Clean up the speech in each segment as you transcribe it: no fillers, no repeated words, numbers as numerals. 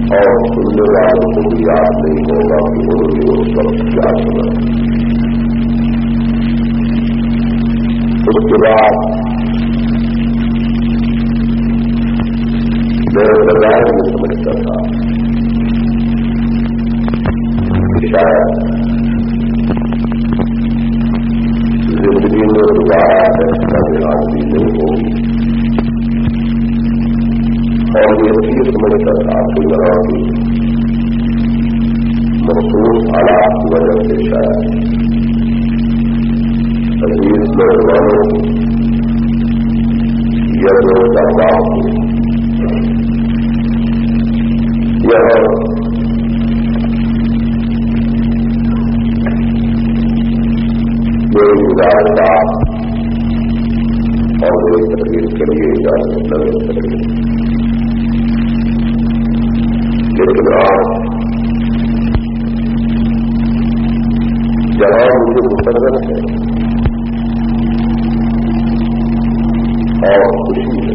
اور سننے والوں کو بھی یاد نہیں ہوگا کہ انہوں نے اس وقت کیا سنا. اس کے بعد میں بظاہر یہ سمجھتا تھا کہ شاید زندگی میں دوبارہ ایسا حاضری نہیں ہوگی، اور یہ چیز سمجھتا تھا کہ طرح کی مخصوص حالات کی وجہ سے شاید عزیز نوجوانوں یا روزگار یہ میری گزارش اور میری تقریر کے لیے اجازت نہ مل سکے، لیکن آج جہاں مجھے مسرت ہے اور خوشی ہے،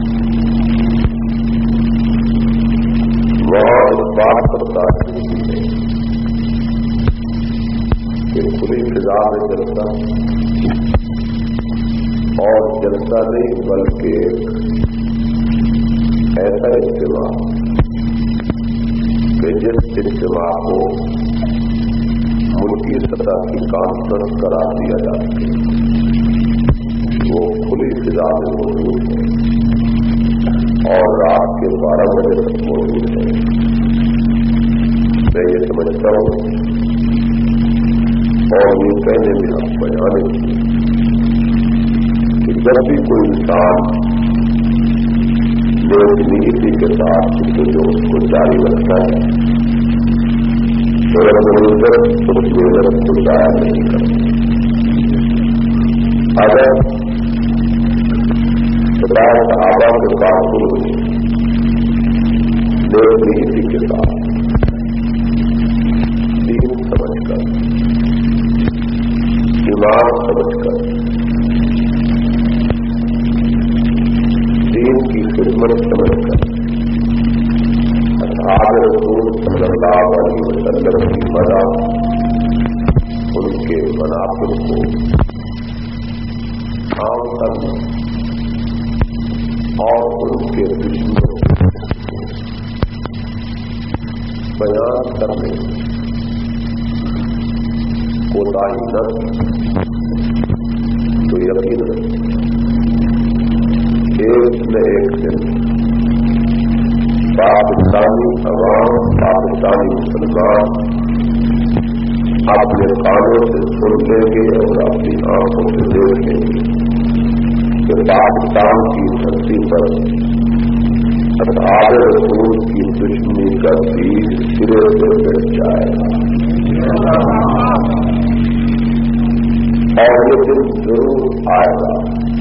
وہاں اس بات پر تاکید ہے کہ کھلی فضا میں جلسہ اور جلسہ نہیں بلکہ ایسا اجتماع کہ جس اجتماع کو ملکی سطح کی کانفرنس قرار دیا جا سکے وہ کھلی فضا میں موجود ہے اور رات کے 12 بجے تک موجود ہے. میں یہ سمجھتا ہوں اور یہ کہنے میں ہم بیان کہ جب بھی کوئی انسان نیک نیتی کے ساتھ جو اس کو جاری رکھتا ہے تو رب العزت اس محنت کو ضائع نہیں کرتا. اگر صحابہ کے قابل نیک نیتی کے ساتھ دین سمجھ کر ایمان سمجھ کر دین کی خدمت سمجھ کر اصحاب رسول صلی اللہ علیہ وسلم کی مدح ان کے مناقب کو عام کرنا اور ان کے دشمنوں بیان کرنے کوتاہی نہ تو یقیناً ایک نہ ایک دن پاکستانی عوام پاکستانی مسلمان اپنے کانوں سے سن لیں گے اور اپنی آنکھوں سے دیکھ لیں گے کہ پاکستان کی دھرتی پر اصحاب رسول کی دشمنی کا بیج سرے سے بڑھ جائے گا. اور یہ دن ضرور آئے گا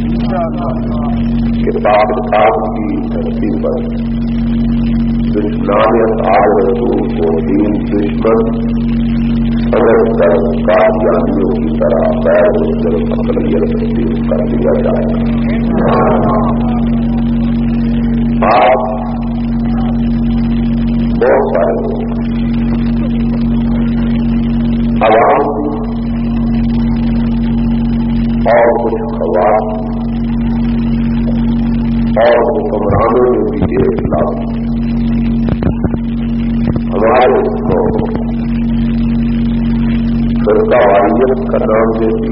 کہ پاکستان کی دھرتی پر دشمنان اصحاب رسول کو دین دشمن اگر کر قادیانیوں کی طرح غیر مسلم اقلیت تسلیم کر دیا جائے گا. آج بہت سارے لوگ عوام اور کچھ خوات اور حکمرانوں نے بھی یہ اطلاع ہمارے فرقہ واریت کا نام دیتی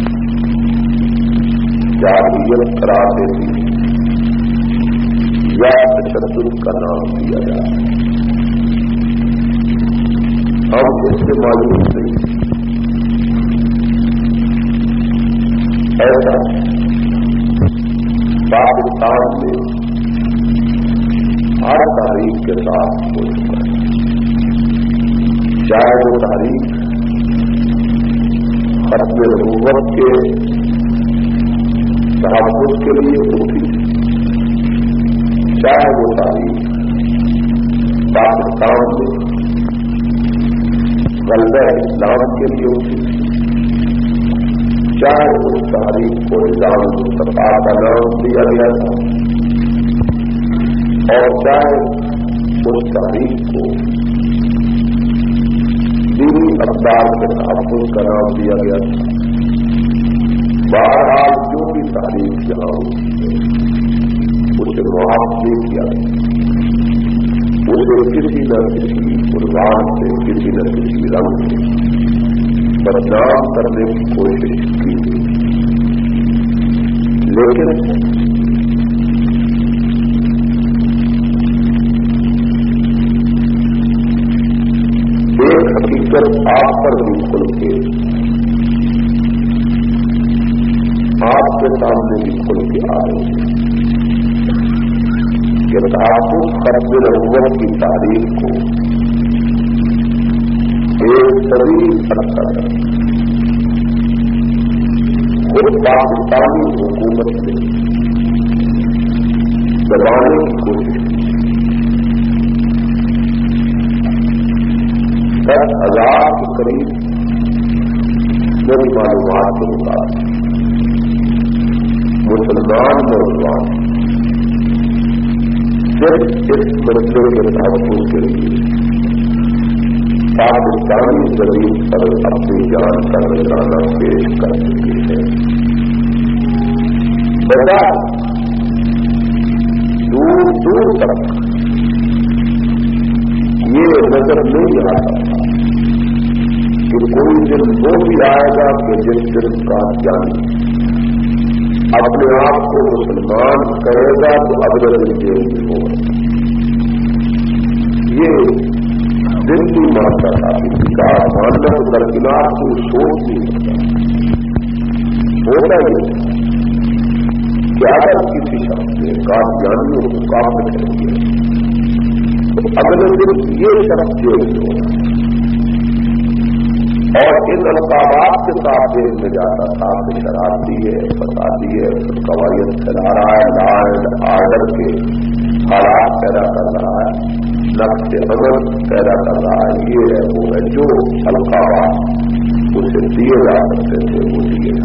جاہلیت قرار دیتی یا تشدد کا نام دیا جائے. ہم اس سے معلوم نہیں ایسا پاکستان میں ہر تاریخ کے ساتھ ہو چکا ہے، چاہے وہ تاریخ ختم نبوت کے تحفظ کے لیے اٹھی، چاہے وہ تاریخ پاکستان میں غلبہ اسلام کے لیے اٹھی، چاہے اس تاریخ کو نظام مصطفیٰ کا نام دیا گیا تھا، اور چاہے اس تاریخ کو دینی اقدار کے تحفظ کا نام دیا گیا تھا. بہرحال جو بھی تاریخ یہاں اسے معاف نہیں کیا اسے کسی نہ کسی قربان سے کسی نہ کسی رنگ سے بدنام کرنے کی کوشش کی. لیکن ایک حقیقت آپ پر بھی کھل کے آپ کے سامنے بھی کھل کے آ رہی ہے کہ تحفظ قرض اول کی تاریخ کو ایک طویل عرصہ خود پاکستانی حکومت سے دبانے کی کوشش کی. 10,000 کے قریب میری معلومات کے مطابق مسلمان نوجوان صرف اس مسئلے کے تحفظ کے لیے پاکستانی زمین پر اپنی جان کا نذرانہ پیش کر چکے ہیں. بجائے دور دور تک یہ نظر نہیں آتا کہ کوئی دن وہ بھی آئے گا کہ جس دن کا جانی اپنے آپ کو مسلمان کہے گا تو اگلے دن جیل میں ہوگا. یہ دل کی مانتا تھا کسی کا ماننا درکنار کو سوچ نہیں ہوتا یہ کہ اگر کسی شخص نے قادیانیوں کو کافر کر دیا تو اگلے دن یہ شخص جیل میں ہوگا. اور ان القابات کے ساتھ جیل میں جاتا تھا کہ شرارتی ہے فسادی ہے قواعد پھیلا رہا ہے لا اینڈ آرڈر کے حالات پیدا کر رہا ہے نقش عمل پیدا کر رہا ہے. یہ ہے وہ ہے جو القابات اسے دیے جا سکتے تھے وہ دیے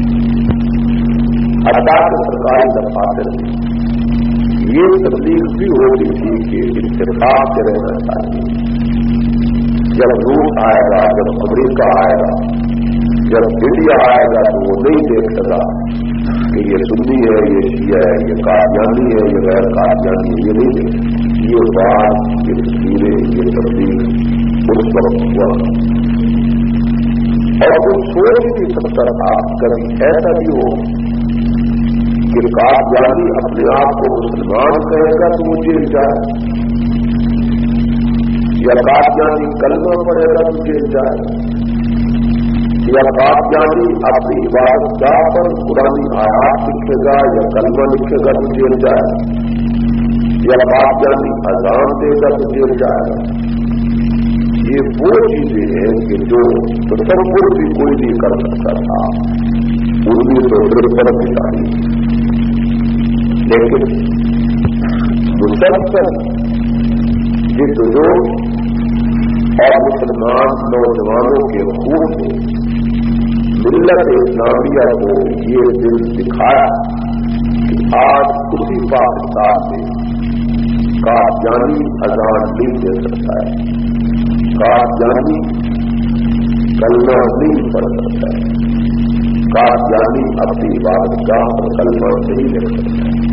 حتیٰ کہ سرکاری دفاتر میں یہ تبلیغ بھی ہوتی تھی کہ اتفاق سے رہنا چاہیے. جب روس آئے گا جب امریکہ آئے گا جب انڈیا آئے گا تو وہ نہیں دیکھ سکا کہ یہ سنی ہے یہ شیعہ ہے یہ قادیانی ہے یہ غیر قادیانی ہے. یہ نہیں دیکھ یہ بات یہ تصویریں یہ تبلیغ اس وقت ہوا اور وہ سوچ نہیں سکتا آپ کبھی ایسا بھی ہو کہ قادیانی اپنے آپ کو مسلمان کہے گا تو وہ جیل جائے یا قادیانی کلمہ پڑھے گا تو جیل جائے یا قادیانی اپنی عبادت گاہ پر قرآنی آیات لکھے گا یا کلمہ لکھے گا تو جیل جائے یا قادیانی اذان دے گا تو جیل جائے. یہ وہ چیزیں ہیں کہ جو تصور بھی کوئی نہیں کر سکتا تھا 1953 کی تاریخ. لیکن مسلسل جدوجہد اور مسلمان نوجوانوں کے خون نے ملت اسلامیہ کو یہ دل دکھایا کہ آج اسی پاکستان میں قادیانی اذان نہیں دے سکتا ہے قادیانی کلمہ نہیں پڑھ سکتا ہے قادیانی اپنی عبادت گاہ پر کلمہ نہیں لکھ سکتا ہے.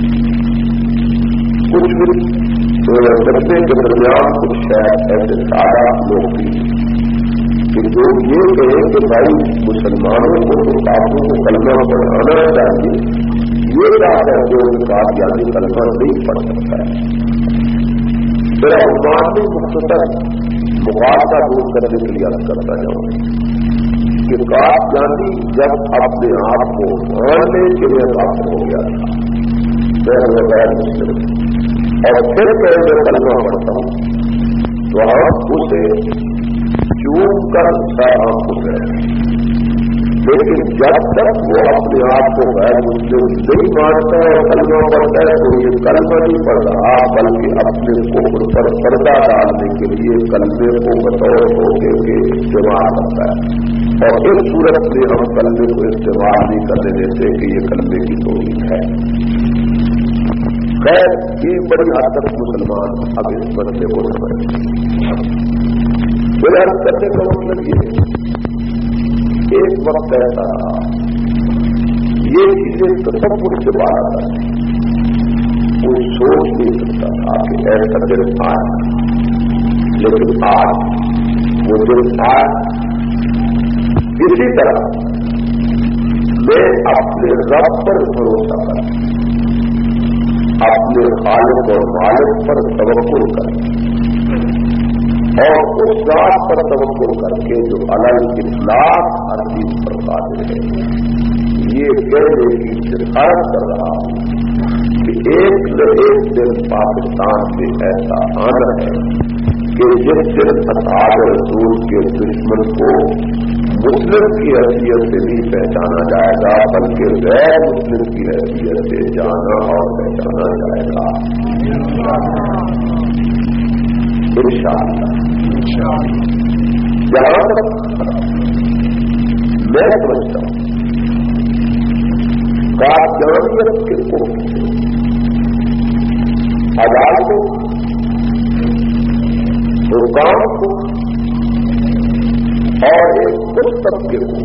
کچھ بھی رستے کے درمیان کچھ شاید ایسے سادہ لوگ بھی کہ جو یہ کہیں کہ بھائی مسلمانوں کو تو کافروں کو کلمہ پڑھانا چاہیے یہ بات ہے جو قادیانی کلمہ نہیں پڑھ سکتا ہے. میرا عنوان بھی مختصر مقابلہ دور کرنے کے لیے عرض کرتا جاؤں کہ قادیانی جب اپنے آپ کو ماننے کے لیے کافر ہو گیا تھا غیر مسلم اور پھر میں کلمہ پڑھتا ہوں تو آپ اسے چون کر سارا ہو گئے. لیکن جب تک وہ اپنے آپ کو غیر مسلم نہیں مانتا ہے کلمہ پڑھتا ہے تو یہ کلمہ نہیں پڑھ رہا بلکہ اپنے کفر پر پردہ ڈالنے کے لیے کلمے کو بطور ہونے کے استعمال کرتا ہے. اور اس صورت میں ہم کلمے کو استعمال نہیں کرنے دیتے کہ یہ کلمے کی توہین ہے. خیر یہ بڑی حد تک مسلمان اب اس مسئلے کو سمجھتے ہیں. عرض کرنے کا مطلب یہ ایک وقت ایسا رہا یہ چیزیں تصور سے باہر آ کوئی سوچ نہیں سکتا تھا کہ ایسا دن آیا، لیکن آج وہ دن آیا. اسی طرح میں اپنے رب پر بھروسہ کر، اپنے خالق اور مالک پر توکل کر اور اس ذات پر توکل کر کے جو علی الاطلاق ہر چیز پر قادر ہے، یہ کہنے کی شکایت کر رہا ہوں کہ ایک نہ ایک دن پاکستان سے ایسا آنا ہے کہ جس دن اصحاب رسول کے دشمن کو مسلم کی حیثیت سے بھی پہچانا جائے گا بلکہ غیر مسلم کی حیثیت سے جانا اور پہچانا جائے گا انشاءاللہ. جہاں تک میں سمجھتا ہوں قادیانیت کے کفر عدالتوں حکام کو اور ایک اس طبقے کو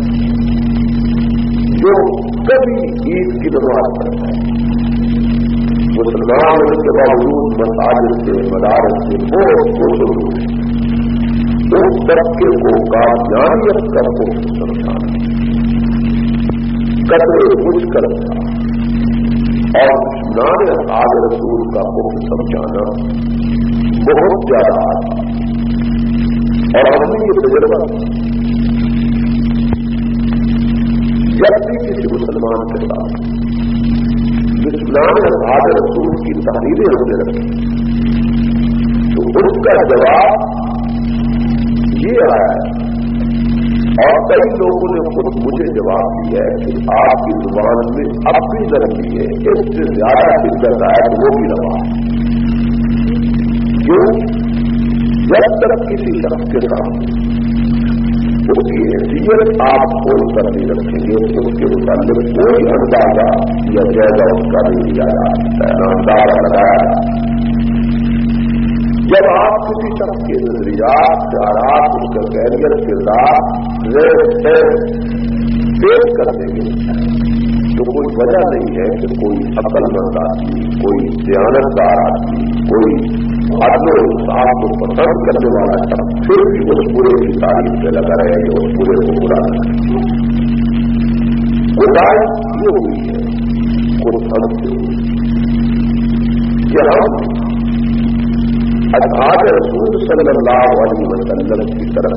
جو کبھی عید کی نماز پڑھتا ہے، مسلمان ہونے کے باوجود مساجد سے مدارس سے بہت خوش ہوئے، اس طبقے کو قادیانیت کا کفر سمجھانا قدرے مشکل تھا اور دشمنان اصحاب رسول کا کفر سمجھانا بہت زیادہ آتا. اور ہم نے یہ تجربہ جب بھی کسی مسلمان کے ساتھ دشمنان اصحاب رسول کی تحریریں ہونے لگی تو اس کا جواب یہ آیا ہے اور کئی لوگوں نے خود مجھے جواب دیا ہے کہ آپ کی زبان میں اب بھی نرمی ہے، اس سے زیادہ شدت آئے تو وہ بھی روا ہے. کیوں؟ جب تک کسی شخص کے سامنے اس کی حیثیت آپ کھول کر نہیں رکھیں گے تو اس کے متعلق کوئی اندازہ یا جائزہ اس کا نہیں لیا جا سکتا ہے، نہ اندازہ لگایا. جب آپ کسی شخص کے نظریات خیالات اس کا کیریئر کردار پیش کر دیں گے تو کوئی وجہ نہیں ہے کہ کوئی عقل مند آدمی، کوئی دیانتدار آدمی، کوئی عدل و انصاف کو پسند کرنے والا شخص پھر بھی اس پورے کی تعریف سے لگا رہے کہ اس پورے کو برا کرے. خدائی یہ ہوئی ہے خود ہم سے ہوئی کہ ہم اصحاب رسول صلی اللہ علیہ وسلم کی طرف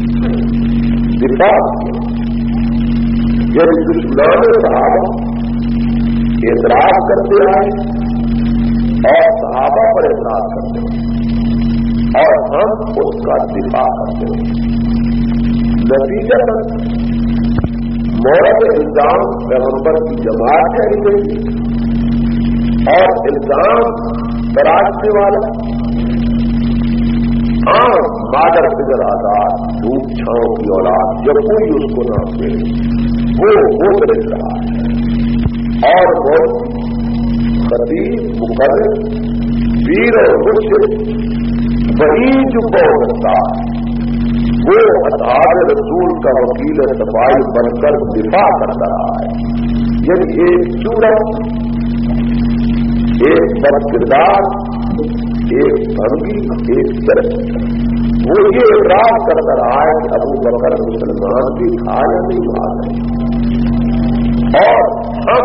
دفاع کیا. یعنی دشمنان صحابہ اعتراض کرتے آئے اور صحابہ پر اعتراض کرتے ہیں اور ہم اس کا دفاع کرتے ہیں. نتیجہ مورد الزام پیغمبر کی جماعت ٹھہری گئی اور الزام تراشنے والا مادر فکر آزاد دھوپ چھاؤں کی اولاد جب کوئی اس کو نہ دے وہ درج رہا ہے. اور وہ خطیب مقرر ویر اور مرشد وہی جو بہت وہ اصحاب رسول کا وکیل صفائی بن کر دفاع کرتا رہا ہے. یعنی ایک صورت، ایک بد کردار، ایک بھنگی، ایک طرح وہ یہ اعتراض کرتا رہا ہے کہ ابو بکر مسلمان بھی کھا یا نہیں کھا رہے. اور ہم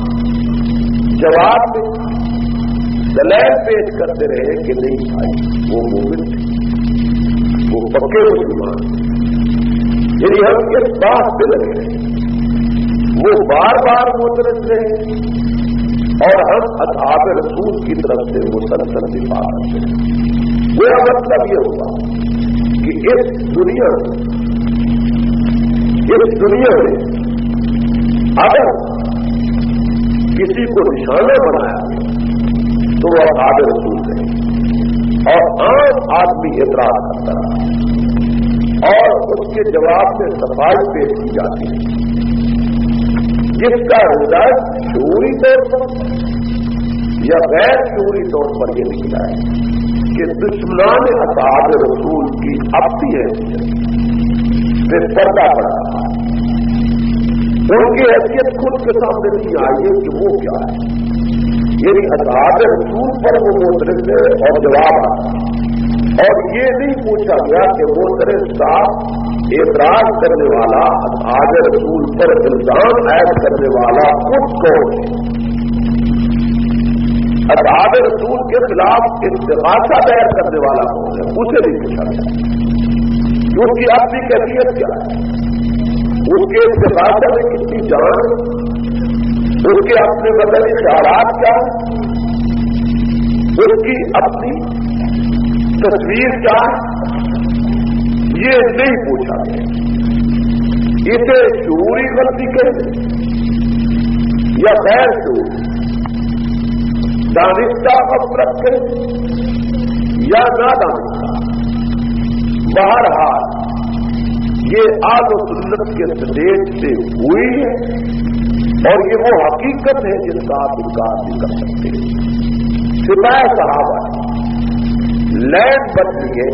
جواب میں دلائل پیش کرتے رہے کہ نہیں کھائی، وہ مومن تھے، وہ پکے مسلمان. یعنی ہم اس بات پہ لگے رہے، وہ بار بار مترج رہے اور ہم اصحاب رسول کی طرف سے مسلسل دفاع کرتے ہیں. میرا مطلب یہ ہوگا کہ اس دنیا میں اگر کسی کو نشانہ بنایا تو وہ اصحاب رسول رہے اور عام آدمی اعتراض کرتا رہا اور اس کے جواب میں صفائی پیش کی جاتی ہے جس کا رزلٹ شعوری طور پر یا غیر شعوری طور پر یہ نکلا ہے کہ دشمنان اصحاب رسول کی اپنی حیثیت سے پردہ پڑا رہا ہے. ان کی حیثیت خود کے سامنے نہیں آئی ہے کہ وہ کیا ہے. یعنی اصحاب رسول پر وہ معترض ہے اور جواب آتا ہے. اور یہ نہیں پوچھا گیا کہ معترض صاحب اعتراض کرنے والا اصحاب رسول پر الزام عائد کرنے والا خود کون ہے. اصحاب رسول کے خلاف استغاثہ دائر کرنے والا کون ہے اسے نہیں پوچھا گیا. اس کی اپنی کیفیت کیا ہے, اس کے استغاثہ میں کتنی جان, اس کے اپنے بدن خیالات کیا, اس کی اپنی تصویر کیا, یہ نہیں پوچھا گیا. اسے شعوری غلطی کہیں یا غیر شعوری, دانستہ غفلت کہیں یا نادانستہ, بہرحال یہ آل و سنت کے سٹیج سے ہوئی ہے اور یہ وہ حقیقت ہے جس کا آپ انکار نہیں کر سکتے. سپاہ صحابہ لین بدلی ہے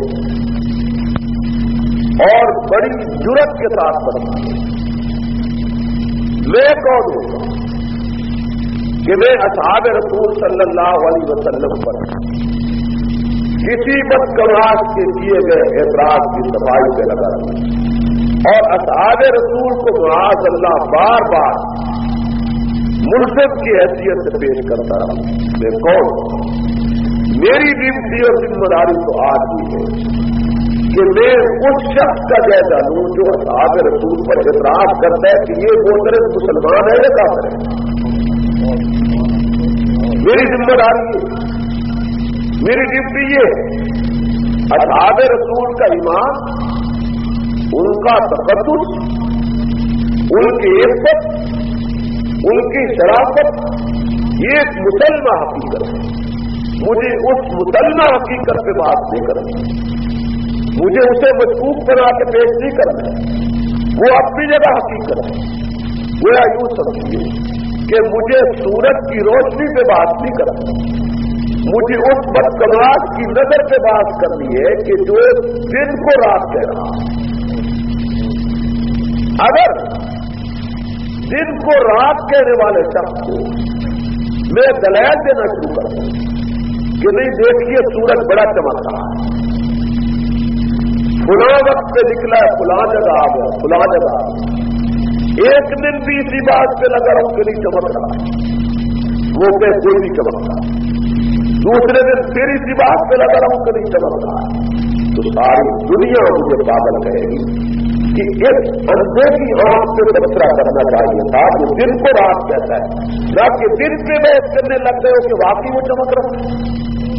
اور بڑی جرت کے ساتھ بدلی ہے. میں کون ہوں کہ میں اصحاب رسول صلی اللہ علیہ وسلم پر کسی بدکماش کے کیے گئے اعتراض کی صفائی پہ لگا رہا اور اصحاب رسول کو معاذ اللہ بار بار ملزم کی حیثیت سے پیش کرتا رہا. میں کون ہوں؟ میری ڈیوٹی اور ذمہ داری تو آج بھی ہے کہ میں اس شخص کا جائزہ لوں جو اصحاب رسول پر اعتراض کرتا ہے کہ یہ معترض مسلمان ہے یا کافر ہے. میری ذمہ داری ہے, میری ڈیوٹی یہ ہے اصحاب رسول کا ایمان, ان کا تقدس, ان کی عزت, ان کی شرافت یہ ایک مسلمہ حقیقت ہے. مجھے اس مسلمہ حقیقت پہ بات نہیں کرنا, مجھے اسے مشکوک بنا کے پیش نہیں کرنا. وہ اپنی جگہ حقیقت ہے. وہ یوں سمجھیے کہ مجھے سورج کی روشنی پہ بات نہیں کرنا, مجھے اس بدکماش کی نظر پہ بات کرنی ہے کہ جو دن کو رات کہہ رہا. اگر دن کو رات کہنے والے شخص کو میں دلائل دینا شروع کر دوں کہ نہیں دیکھیے سورج بڑا چمک رہا ہے, فلاں وقت پہ نکلا ہے, فلاں جگہ آ گیا, فلاں جگہ آ گیا, ایک دن بھی اسی بات پہ لگا رہا ہوں کہ نہیں چمک رہا ہے, وہ کہ کوئی نہیں چمک رہا. دوسرے دن پھر اسی بات پہ لگا رہا ہوں کہ نہیں چمک رہا ہے. تو ساری دنیا مجھے پاگل کہے گی کہ ایک اندھے کی آنکھ سے تبصرہ کرنا چاہیے تھا جو دن کو رات کہتا ہے, نہ کہ دن پہ بحث کرنے لگ گئے ہو کہ واقعی وہ چمک رہا ہے.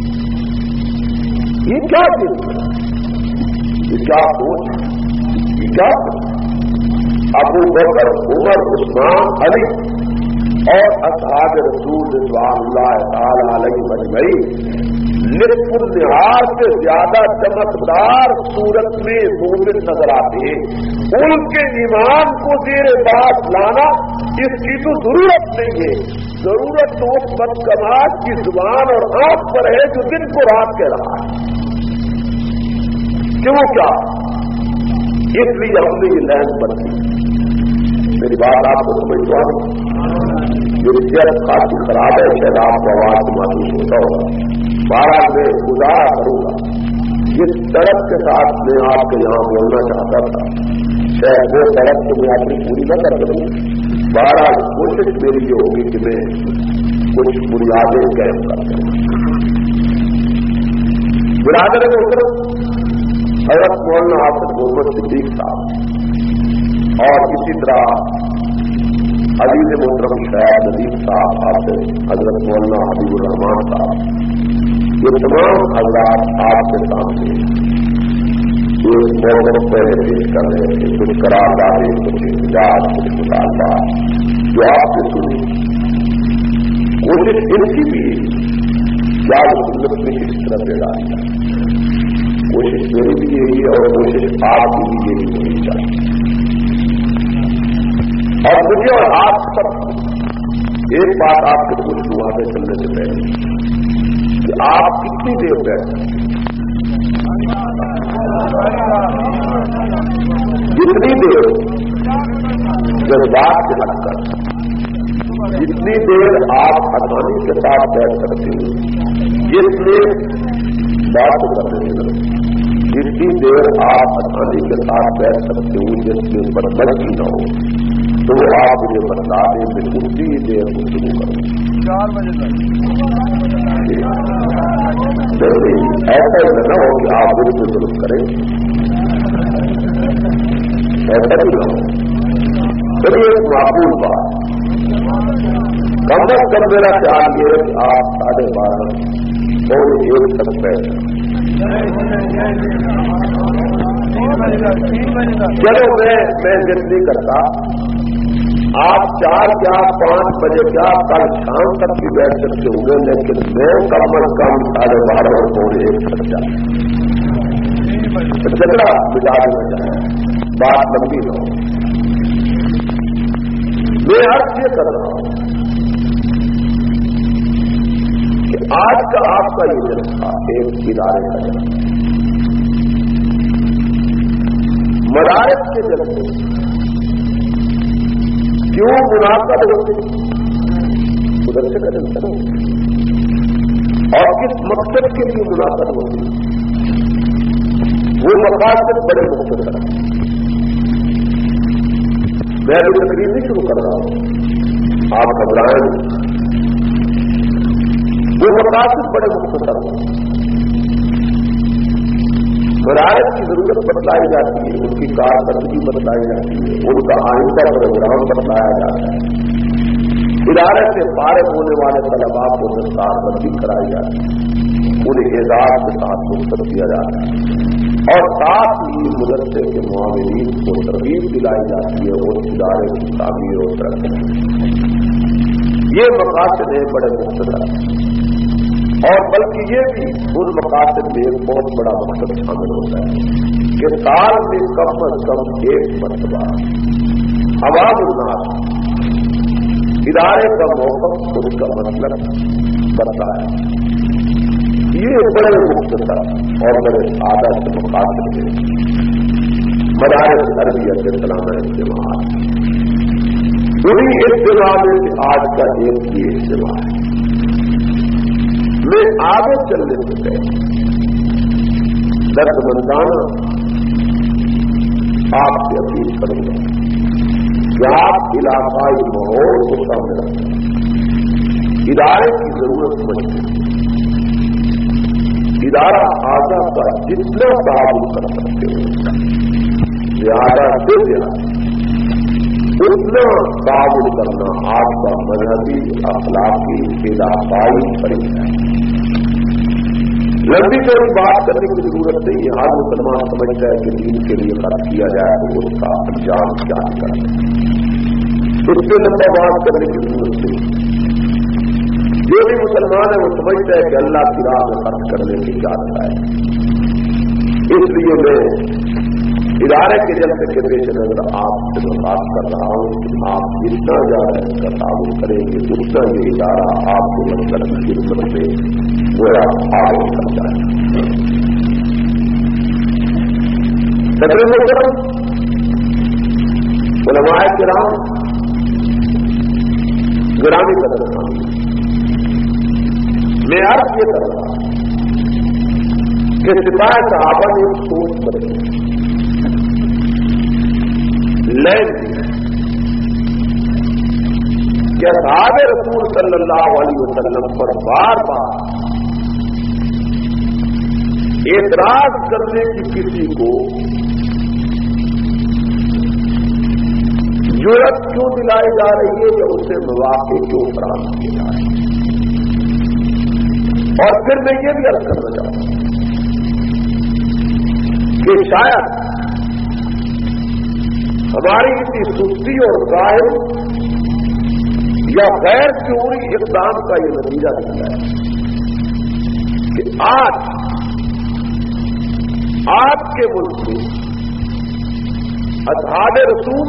یہ کیا دن ہے, یہ کیا سوچ, یہ کیا ابو بکر, عمر, عثمان, علی اور اصحاب رسول رضوان اللہ تعالی علیہ اجمعین نصف النہار سے زیادہ چمکدار صورت میں مومن نظر آتے. ان کے ایمان کو زیر بات لانا اس کی تو ضرورت نہیں ہے. ضرورت تو اس بدکماش کی زبان اور آنکھ پر ہے جو دن کو رات کہہ رہا ہے. کیوں کیا؟ اس لیے ہم نے یہ لائن بدلی. میری بات آپ کو سمجھ پا میری صحت کافی خراب ہے, شاید آپ کو آواز محسوس ہوتا ہوگا. بہرحال میں گزارا کروں گا جس طرح کے ساتھ میں آپ کے یہاں بولنا چاہتا تھا, شاید وہ طرح تو میں اپنی پوری نہ کر سکوں. بہرحال کوشش میری یہ ہوگی کہ میں کچھ بنیادیں قائم کر دوں. برادر محترم حضرت مولانا حافظ محمد صدیق صاحب اور اسی طرح عزیز محترم شاید ندیم صاحب, حضرت مولانا حبیب الرحمان صاحب, یہ تمام حضرات آپ کے سامنے ایک موقف پہلے پیش کر رہے تھے. کچھ قراردادیں, کچھ احتجاج, کچھ مطالبات جو آپ سے سنی. کوشش ان کی بھی کیا سنت میں کس طرح سے ڈالی جائے. کوشش میری بھی یہی ہے اور کوشش آپ کی بھی یہی ہونی چاہیے. اور مجھے اور آپ سب ایک بات آپ کے پوچھ دوں آگے چلنے سے پہلے کہ آپ کتنی دیر بیٹھے جتنی دیر جذبات سے ہٹ کر جتنی دیر آپ آسانی کے ساتھ بیٹھ سکتے ہیں جس میں بات کرنے لگے جتنی دیر آپ آسانی کے ساتھ بیٹھ سکتے ہو جس میں بدمزگی نہ ہو تو آپ مجھے بتا دیں میں اتنی دیر کو شروع کروں 4 بجے تک ایسا ہی نہ ہو کہ آپ مجھے کو ضرور کریں ایسا ہی نہ ہو چلیے ایک معقول بات کم از کم میرا خیال یہ ہے کہ آپ 12:30 اور 1 تک بیٹھ چلو میں ضد نہیں کرتا آپ 4 یا 5 بجے کیا کل شام تک بھی بیٹھ سکتے ہوں گے لیکن میں کم از کم 12:30 اور 1 تک جاتا جھگڑا مٹا دینا چاہیے بات لمبی نہ ہو میں عرض یہ کر رہا ہوں کہ آج کا آپ کا یہ دن تھا ایک ادارے کا دن مدارس کے جلسے کیوں منعقد ہوتے ادھر سے قدم کرو اور کس مقصد کے لیے منعقد ہوتے وہ مقاصد بڑے مختصر ہیں میں ابھی تقریر نہیں شروع کر رہا ہوں آپ گھبرائیں وہ مقاصد بڑے مختصر ہیں مدارس کی ضرورت بتلائی جاتی ہے ان کی کارکردگی بتلائی جاتی ہے ان کا آئندہ پروگرام بتلایا جاتا ہے ادارے سے فارغ ہونے والے طلباء کو سرکار بندی کرائی جاتی ہے انہیں اعزاز کے ساتھ منتخب کیا جاتا ہے اور ساتھ ہی مدرسے کے معاونین کو ترغیب دلائی جاتی ہے اور ادارے کی تعمیر و ترقی یہ مقاصد ہے بڑے مختصر اور بلکہ یہ بھی ان مقاصد میں ایک بہت بڑا مقصد شامل ہوتا ہے کہ سال میں کم از کم 1 مرتبہ عوام الناس ادارے کا موقف اس کا مطلب کرتا ہے یہ بڑے مختصر اور بڑے سادہ سے مقاصد ہیں مدارس عربیت اسلامی اجتماع انہیں اجتماع میں سے آج کا ایک ہی اجتماع ہے میں آگے چلنے سے پہلے درد مندانہ آپ سے اپیل کروں گا کہ آپ علاقائی ماحول کو سامنے رکھیں ادارے کی ضرورت سمجھتے ادارہ آگا کا جتنا تعاون کر سکتے ہو زیادہ سے زیادہ اتنا تعاون کرنا آپ کا مذہبی اخلاقی علاقائی فریضہ ہے لمبی چوڑی بات کرنے کی ضرورت نہیں ہے ہر مسلمان سمجھتا ہے کہ دین کے لیے خرچ کیا جائے تو اس کا انجام کیا کرنا اس سے لمبا بات کرنے کی ضرورت نہیں جو بھی مسلمان ہے وہ سمجھتا ہے کہ اللہ کی راہ میں خرچ کرنے کی اجازت ہے اس لیے میں ادارے کے جلسے کے پیش نظر آپ سے بات کر رہا ہوں کہ آپ جتنا زیادہ اس کا تعاون کریں گے اتنا یہ ادارہ آپ کو منظر کی خدمت میں پورا تعاون کرتا ہے صدر محترم علماء کرام گرامی قدر میں عرض یہ کر رہا کہ سپاہ صحابہ نے ایک سوچ بدلی کیا صحابہ رسول صلی اللہ علیہ وسلم پر بار بار اعتراض کرنے کی کسی کو جرأت کیوں دلائی جا رہی ہے یا اسے مواقع کیوں فراہم کیے جا رہے ہیں اور پھر میں یہ بھی عرض کرنا چاہتا ہوں کہ شاید ہماری کسی سستی اور ظاہر یا غیر شعوری اقدام کا یہ نتیجہ نکلا ہے کہ آج کے ملک میں اصحاب رسول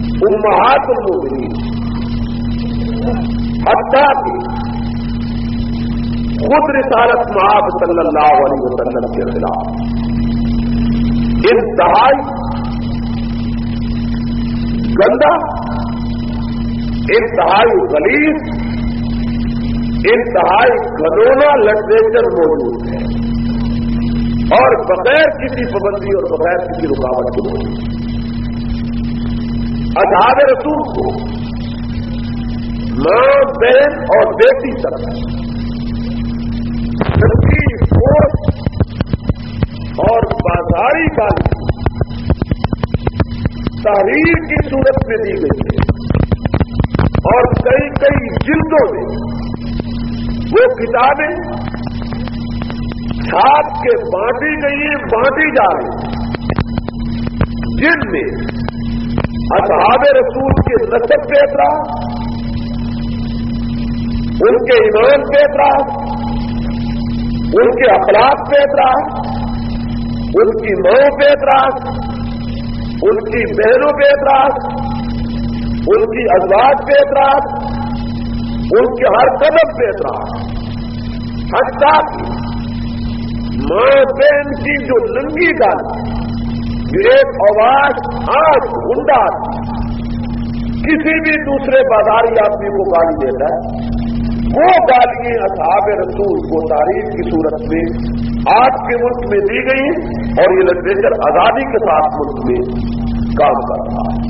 امہات المومنین حتیٰ کہ خود رسالت مآب صلی اللہ علیہ وسلم کے خلاف انتہائی گندا، انتہائی غلیظ، انتہائی گھنونا لٹریچر موجود ہے، اور بغیر کسی پابندی اور بغیر کسی رکاوٹ کے موجود ہے۔ اصحاب رسول کو ماں، بہن اور بیٹی تک فوج اور بازاری گالی تحریر کی صورت میں دی گئی ہے، اور کئی کئی جلدوں میں وہ کتابیں چھاپ کے بانٹی گئی ہیں، بانٹی جا رہی ہیں، جن میں اصحاب رسول کے نسب کے اعتراض، ان کے ایمان کے اعتراض، ان کے اخلاق پہ اعتراض، ان کی ماؤں پہ اعتراض، ان کی بہنوں پہ اعتراض، ان کی ازواج پہ اعتراض، ان کے ہر قدم پہ اعتراض، حتیٰ کہ ماں بہن کی جو ننگی گالی، ایک آواز آج گنڈا کسی بھی دوسرے بازاری آدمی کو گالی دیتا ہے، وہ گالیاں اصحاب رسول کو تاریخ کی صورت میں آج کے ملک میں دی گئی، اور یہ لٹریچر آزادی کے ساتھ ملک میں کام کر رہا ہے۔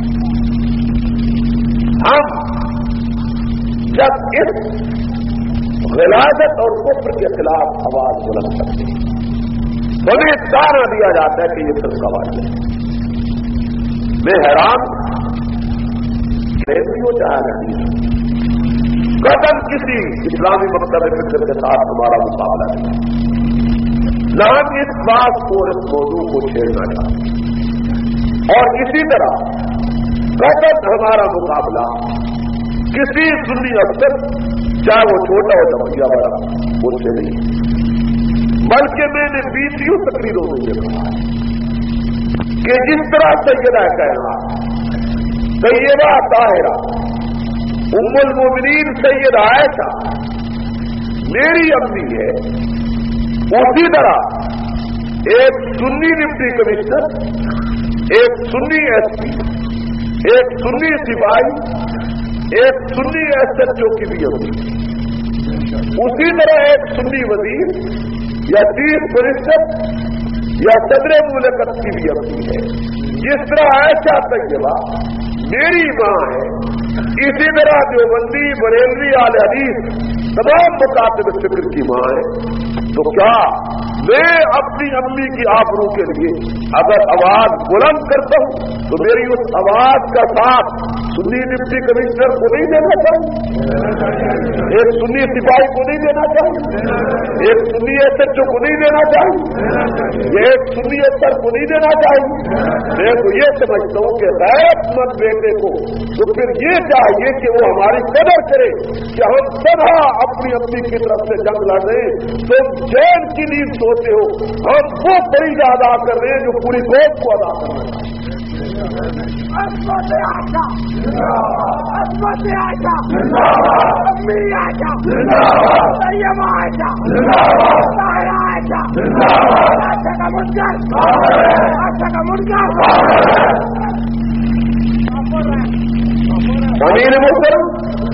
ہم جب اس غلاظت اور کفر کے خلاف آواز بلند کرتے ہیں، ہمیں تانا دیا جاتا ہے کہ یہ سب سوال ہے۔ میں حیران ہو چاہے نہیں، قدم کسی اسلامی مکتب فکر کے ساتھ ہمارا مقابلہ ہے، نہ ہم اس بات کو، اس موضوع کو چھیڑنا چاہتے، اور اسی طرح قدم ہمارا مقابلہ کسی سنی افسر، چاہے وہ چھوٹا ہو یا بڑا، اس سے نہیں، بلکہ میں نے 20 تقریروں میں یہ کہا کہ جس طرح سیدہ کہنا سیدہ طاہرہ ام المومنین سیدہ عائشہ میری امی ہے، اسی طرح ایک سنی ڈپٹی کمشنر، ایک سنی ایس پی، ایک سنی سپاہی، ایک سنی ایس ایچ او کی بھی امی، اسی طرح ایک سنی وزیر یا چیف منسٹر یا صدر مملکت کی بھی اپنی ہے۔ جس طرح عائشہ طیبہ میری ماں ہے، اسی طرح دیوبندی، بریلوی، اہل حدیث تمام مکاتب فکر کی ماں ہے۔ تو کیا میں اپنی امی کی آبرو کے لیے اگر آواز بلند کرتا ہوں تو میری اس آواز کا ساتھ سنی ڈپٹی کمشنر کو نہیں دینا چاہوں، ایک سنی سپاہی کو نہیں دینا چاہوں، ایک سنی ایس ایچ او کو نہیں دینا چاہوں، ایک سنی افسر کو نہیں دینا چاہوں؟ میں تو یہ سمجھتا ہوں کہ غیرت مند بیٹے کو تو پھر یہ چاہیے کہ وہ ہماری قدر کرے کہ ہم سدا اپنی اپنی کی طرف سے جنگ لڑ رہے ہیں، تم جیل کی نیند سوتے ہو، ہم وہ فریضہ ادا کر رہے ہیں جو پوری قوم کو ادا کر رہے ہیں۔ عصمت عائشہ عصمت عائشہ امی عائشہ طیبہ عائشہ طاہرہ عائشہ عائشہ کا منکر عائشہ کا منکر۔ امیر محترم،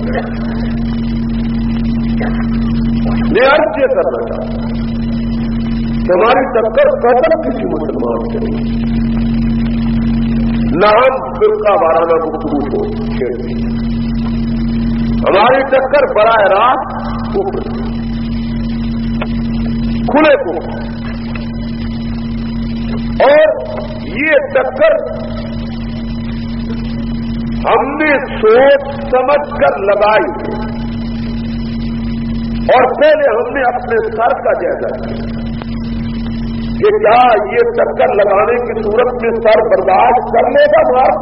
میں عرض یہ کرنا چاہتا ہوں کہ ہماری ٹکر قتل کسی مسلمان سے نہیں، نہ ہم فرقہ وارانہ گفتگو کو چھیڑتے ہیں، ہماری ٹکر براہ راست کفر کھلے کو، اور یہ ٹکر ہم نے سوچ سمجھ کر لگائی، اور پہلے ہم نے اپنے سر کا جائزہ کیا کہ کیا یہ ٹکر لگانے کی صورت میں سر برداشت کر لے گا بھارت؟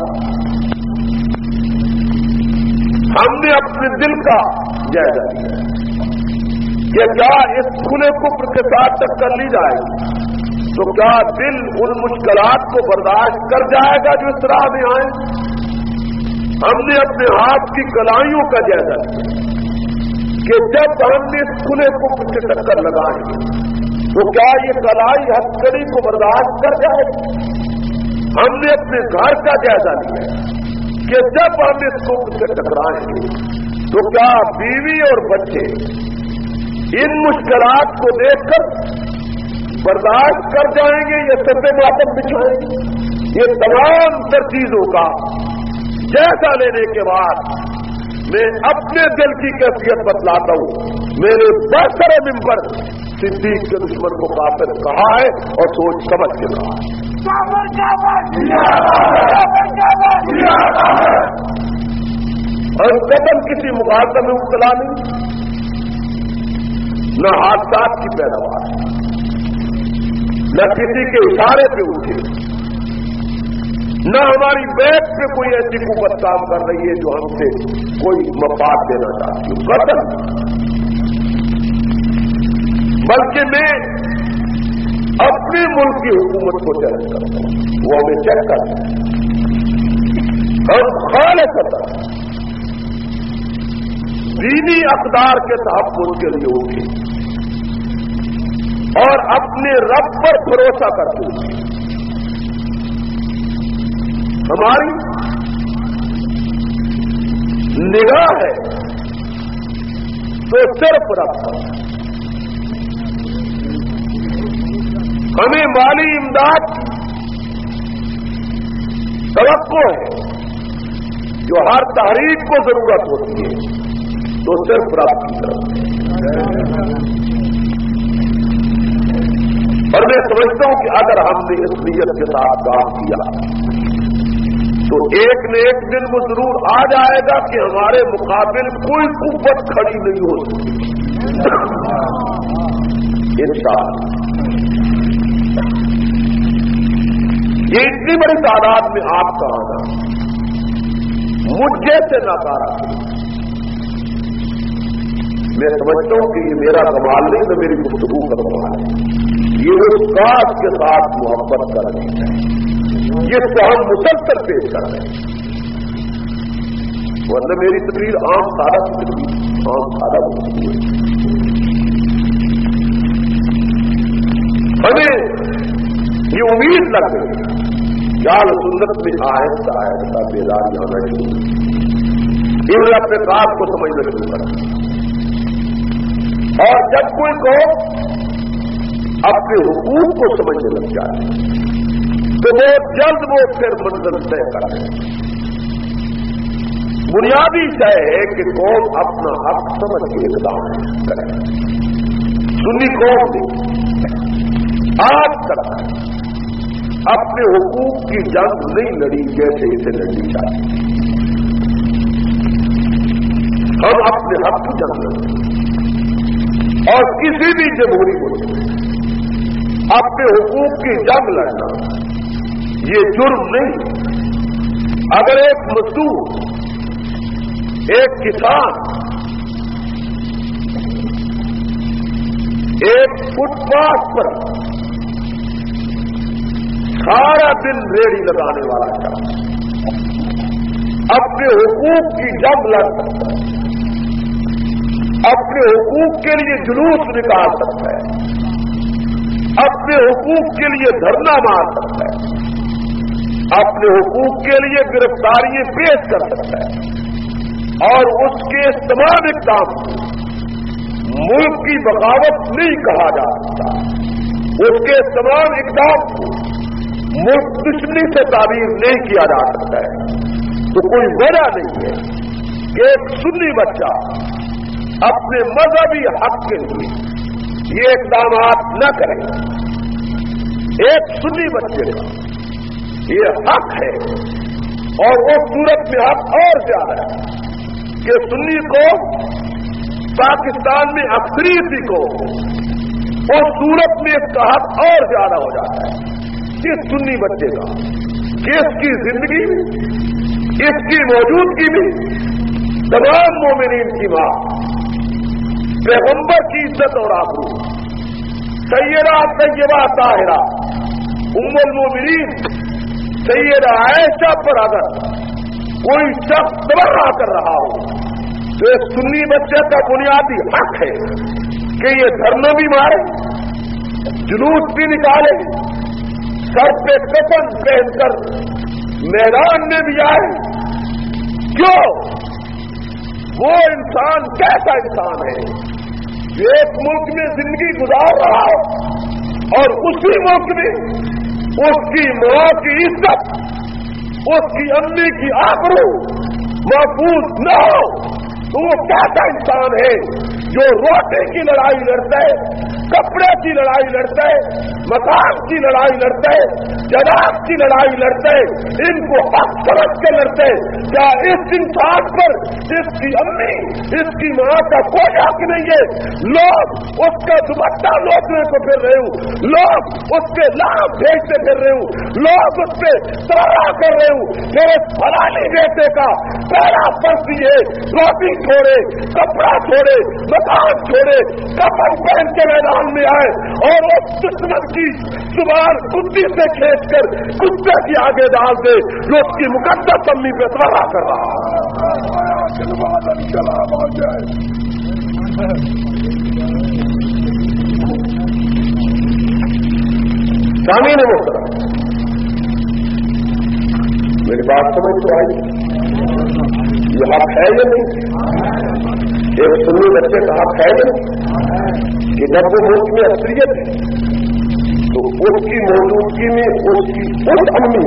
ہم نے اپنے دل کا جائزہ لیا کہ کیا اس کھلے کفر کے ساتھ ٹکر لی جائے گی تو کیا دل ان مشکلات کو برداشت کر جائے گا جو اس طرح میں آئے؟ ہم نے اپنے ہاتھ کی کلائیوں کا جائزہ لیا کہ جب ہم اس کھلے کفر سے ٹکر لگائیں تو کیا یہ کلائی ہتھکڑی کو برداشت کر جائے؟ ہم نے اپنے گھر کا جائزہ لیا کہ جب ہم اس کفر سے ٹکرائیں گے تو کیا بیوی اور بچے ان مشکلات کو دیکھ کر برداشت کر جائیں گے یا سب ماتم بچھائیں گے؟ یہ تمام تر چیزوں کا جائزہ لینے کے بعد میں اپنے دل کی کیفیت بتلاتا ہوں. میرے برسر ممبر صدیق کے دشمن کو کافر کہا ہے اور سوچ سمجھ کے کہا اور قدم کسی مغالطے میں مبتلا نہیں، نہ حادثات کی پیداوار، نہ کسی کے اشارے پہ اٹھے، نہ ہماری بیٹھ پہ کوئی ایسی قوت کام کر رہی ہے جو ہم سے کوئی مفاد دینا چاہتی ہوں، قتل، بلکہ میں اپنے ملک کی حکومت کو چیلنج کرتا ہوں. وہ ہمیں چیک کرتا ہے اور خالص دینی اقدار کے تحفظ کے لیے اٹھے اور اپنے رب پر بھروسہ کرتے ہوئے ہماری نگاہ ہے تو صرف رب پر. ہمیں مالی امداد توقع ہے جو ہر تحریک کو ضرورت ہوتی ہے تو صرف رب کی طرف. اور میں سمجھتا ہوں کہ اگر ہم نے اس نیت کے ساتھ کام کیا تو ایک نہ ایک دن وہ ضرور آ جائے گا کہ ہمارے مقابل کوئی قوت کھڑی نہیں ہو سکتی انشاءاللہ. یہ اتنی بڑی تعداد میں آپ کا آنا مجھے سے ناکارا ہے. میں سمجھتا ہوں کہ یہ میرا کمال نہیں، میں میری گفتگو کا کمال ہے. یہ اس کاج کے ساتھ محبت کر رہے ہیں جس کو ہم مسلسل پیش کر رہے ہیں. ورنہ میری تقریر عام سادہ تقریر، عام سادہ گفتگو ہے. ہمیں یہ امید لگ گئی یار سنت میں آہستہ آہستہ بیداری آنا چاہیے، ان اپنے کام کو سمجھنا شروع کرنا. اور جب کوئی کو اپنے حقوق کو سمجھنے لگ جائے تو بہت جلد وہ پھر منزل طے کر رہے ہیں. بنیادی شے ہے کہ قوم اپنا حق سمجھ کے اقدام کرے. سنی قوم نے آج تک اپنے حقوق کی جنگ نہیں لڑی جیسے اسے لڑنی چاہیے. ہم اپنے حق کی جنگ لڑیں اور کسی بھی جمہوری ملک میں اپنے حقوق کی جنگ لڑنا یہ جرم نہیں. اگر ایک مزدور، ایک کسان ایک فٹ پاتھ پر سارا دن ریڑھی لگانے والا تھا اپنے حقوق کی جنگ لڑ سکتا ہے، اپنے حقوق کے لیے جلوس نکال سکتا ہے، اپنے حقوق کے لیے دھرنا مار سکتا ہے، اپنے حقوق کے لیے گرفتاریاں پیش کر سکتا ہے، اور اس کے تمام اقدام ملک کی بغاوت نہیں کہا جا سکتا. اس کے تمام اقدام ملک دشمنی سے تعبیر نہیں کیا جا سکتا ہے. تو کوئی وجہ نہیں ہے کہ ایک سنی بچہ اپنے مذہبی حق کے لیے یہ اقدامات نہ کرے. ایک سنی بچے کا یہ حق ہے اور اس صورت میں حق اور زیادہ ہے کہ سنی کو پاکستان میں اکثریتی کو اس صورت میں اس کا حق اور زیادہ ہو جاتا ہے. اس سنی بچے کا کہ اس کی زندگی اس کی موجودگی میں تمام مومنین کی ماں پیغمبر کی عزت اور آبرو سیدہ طیبہ طاہرہ ام المومنین سیدہ عائشہ پر اگر کوئی شخص تبرہ کر رہا ہو تو ایک سنی بچے کا بنیادی حق ہے کہ یہ دھرنے بھی مارے، جلوس بھی نکالے، سر پہ کفن پہن کر میدان میں بھی آئے۔ کیوں؟ وہ انسان کیسا انسان ہے جو ایک ملک میں زندگی گزار رہا ہو اور اسی ملک میں اس کی ماں کی عزت، اس کی امی کی آبرو محفوظ نہ ہو، تو وہ کیسا انسان ہے جو روٹی کی لڑائی لڑتا ہے، کپڑے کی لڑائی لڑتا ہے، مکان کی لڑائی لڑتا ہے، جناب کی لڑائی لڑتا ہے، ان کو حق سمجھ کے لڑتے ہیں۔ کیا اس انسان پر اس کی امی، اس کی ماں کا کوئی حق نہیں ہے؟ لوگ اس کا دوپٹہ لوٹنے کو پھر رہے ہوں، لوگ اس کے لام بھیجتے پھر رہے ہوں، لوگ اس پہ سرا کر رہے ہوں۔ میرے فلانے بیٹے کا پہلا فرض یہ ہے روٹی چھوڑے، کپڑا چھوڑے، مکان چھوڑے، کپڑ پہن کے میدان میں آئے اور اس دشمن کی زبان کتی سے کھینچ کر کتے کی آگے ڈال دے جو اس کی مقدس امی پہ سرا کر رہا سامعین محترم، میری بات سمجھ تو آئی؟ یہ حق ہے یا نہیں؟ ایک سنی بچے کا حق ہے یا نہیں کہ جب وہ ملک میں اکثریت ہے تو اس کی موجودگی میں اس کی اس امی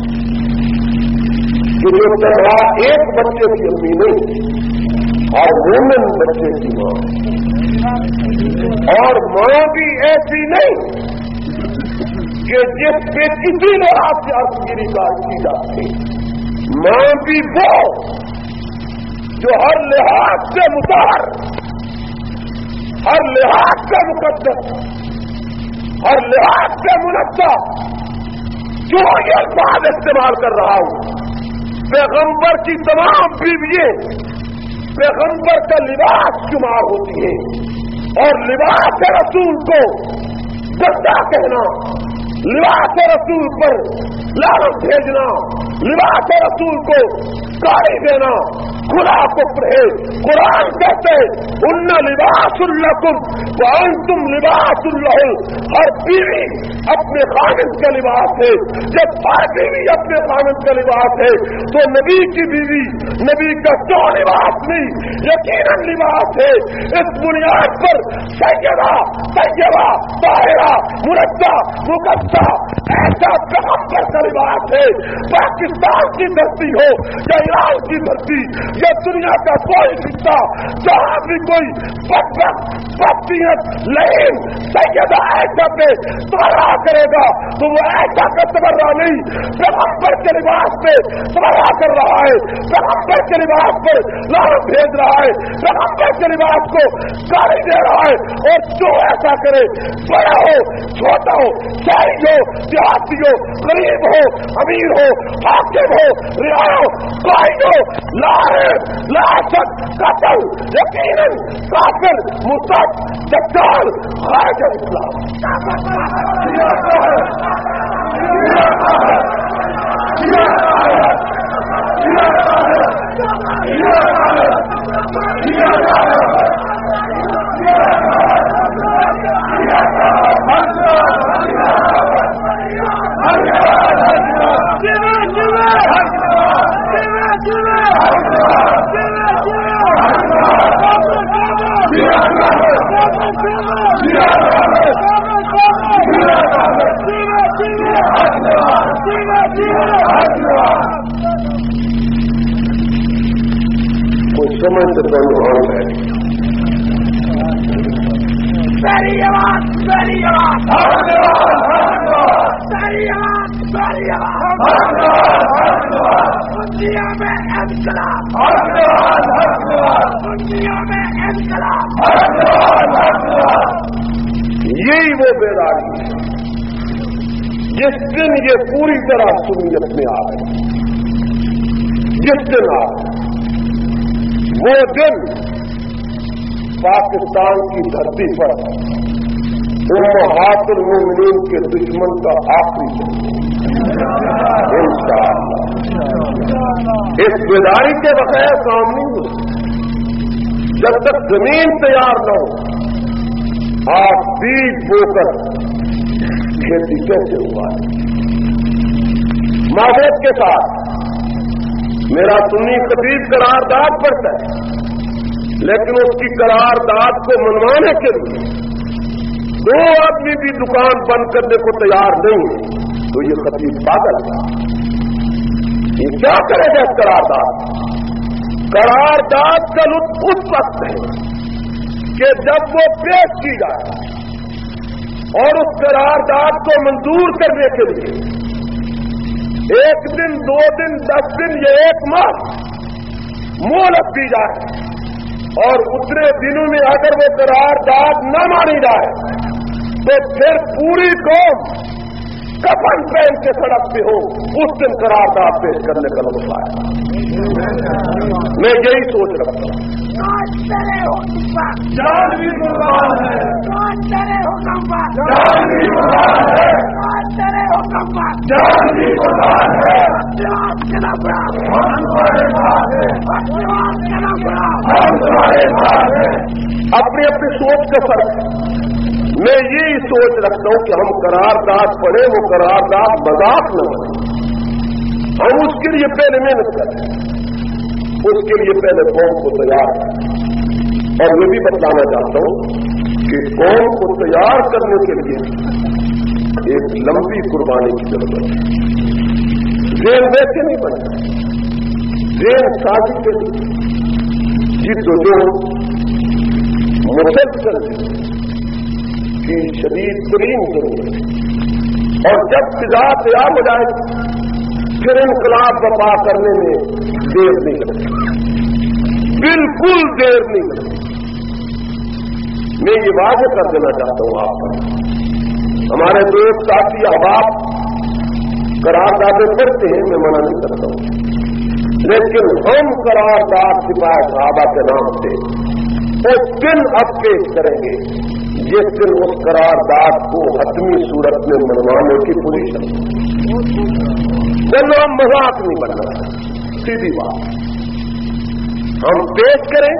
کہ جو تنہا ایک بچے کی امی نہیں اور مومن بچے کی ماں، اور ماں بھی ایسی نہیں کہ جس پہ کسی نے آپ سے عرضگیری کی جاتی، ماں بھی وہ جو ہر لحاظ سے مطہر، ہر لحاظ سے مقدس، ہر لحاظ سے منظم، جو یہ الفاظ استعمال کر رہا ہوں، پیغمبر کی تمام بیویاں پیغمبر کا لباس شمار ہوتی ہے، اور لباس رسول کو گندا کہنا، لباس رسول پر لعنت بھیجنا، لباس رسول کو گالی دینا کھلا کفر ہے۔ قرآن کہتے ان لباس لکم وانتم لباس لہم، ہر بیوی اپنے خامد کا لباس ہے۔ جب ہر بیوی اپنے خامد کا لباس ہے تو نبی کی بیوی نبی کا کیوں لباس نہیں؟ یقیناً لباس ہے۔ اس بنیاد پر سیدہ طیبہ طاہرہ مرضع مقدسہ ایسا پیغمبر کا لباس ہے۔ پاکستان کی دھرتی ہو یا ایران کی دھرتی یا دنیا کا کوئی حصہ جہاں بھی کوئی بدبخت لئیم سیدہ عائشہ پہ تبرہ کرے گا تو وہ ایسا کا تبرہ نہیں، پیغمبر کے لباس پہ تبرہ کر رہا ہے، پیغمبر کے لباس پر لعنت بھیج رہا ہے، پیغمبر کے لباس کو گالی دے رہا ہے۔ اور جو ایسا کرے، بڑا ہو چھوٹا ہو، شہری ہو دیہاتی ہو، غریب ہو امیر ہو، حاکم ہو رعایا ہو، قائد ہو، لاہر لاسد قتل، یقیناً کافر مرتد دجال خارج اسلام۔ کوئی سمجھ سے کوئی اور ہے؟ ساری آواز، ساری آواز، ساری آواز، ساری آواز، دنیا میں انقلاب، دنیا میں انقلاب۔ یہی وہ بیداری ہے جس دن یہ پوری طرح سنیت میں آ گئی، جس دن آ وہ دن پاکستان کی دھرتی پر امہات المومنین کے دشمن کا آخری انشاءاللہ اس بیداری کے بغیر کام نہیں ہوتا۔ جب تک زمین تیار نہ ہو آپ بیج بو کر کھیتی کیسے ہوا ہے؟ معذرت کے ساتھ میرا سنی خطیب قرارداد پڑتا ہے، لیکن اس کی قرارداد کو منوانے کے لیے 2 آدمی بھی دکان بند کرنے کو تیار نہیں ہے تو یہ خطیب پاگل ہے۔ یہ کیا کرے گا قرارداد؟ قرارداد کا لطف اس وقت ہے کہ جب وہ پیش کی جائے اور اس قرارداد کو منظور کرنے کے لیے 1 دن 2 دن 10 دن یا 1 ماہ مہلت دی جائے اور اتنے دنوں میں اگر وہ قرارداد نہ مانی جائے تو پھر پوری قوم کفن پہن کے سڑک پہ ہو، اس دن قرارداد پیش کرنے کا لطف آئے۔ میں یہی سوچ رکھتا ہوں۔ اپنی اپنی سوچ کا فرق ہے۔ میں یہی سوچ رکھتا ہوں کہ ہم قرارداد پڑھیں، وہ قرارداد مذاق نہ بنے، ہم اس کے لیے پہلے محنت کریں، اس کے لیے پہلے قوم کو تیار کریں۔ اور میں بھی بتلانا چاہتا ہوں کہ قوم کو تیار کرنے کے لیے ایک لمبی قربانی کی ضرورت ہے۔ ذہن ویسے نہیں بنتا، ذہن سازی کے لیے جد و جہد مسلسل کی شدید ترین ضرورت ہے۔ اور جب فضا تیار ہو جائے پھر انقلاب برپا کرنے میں دیر نہیں لگتی، بالکل دیر نہیں لگتی۔ میں یہ واضح کر دینا چاہتا ہوں آپ کو، ہمارے دوست ساتھی احباب قراردادیں پڑھتے ہیں، میں منع نہیں کرتا ہوں، لیکن ہم قرارداد سپاہی صحابہ کے نام سے اس دن اب پیش کریں گے جس دن اس قرارداد کو حتمی صورت میں منوانے کی پوزیشن، چلو ہم مذاق نہیں بننا، سیدھی بات ہم پیش کریں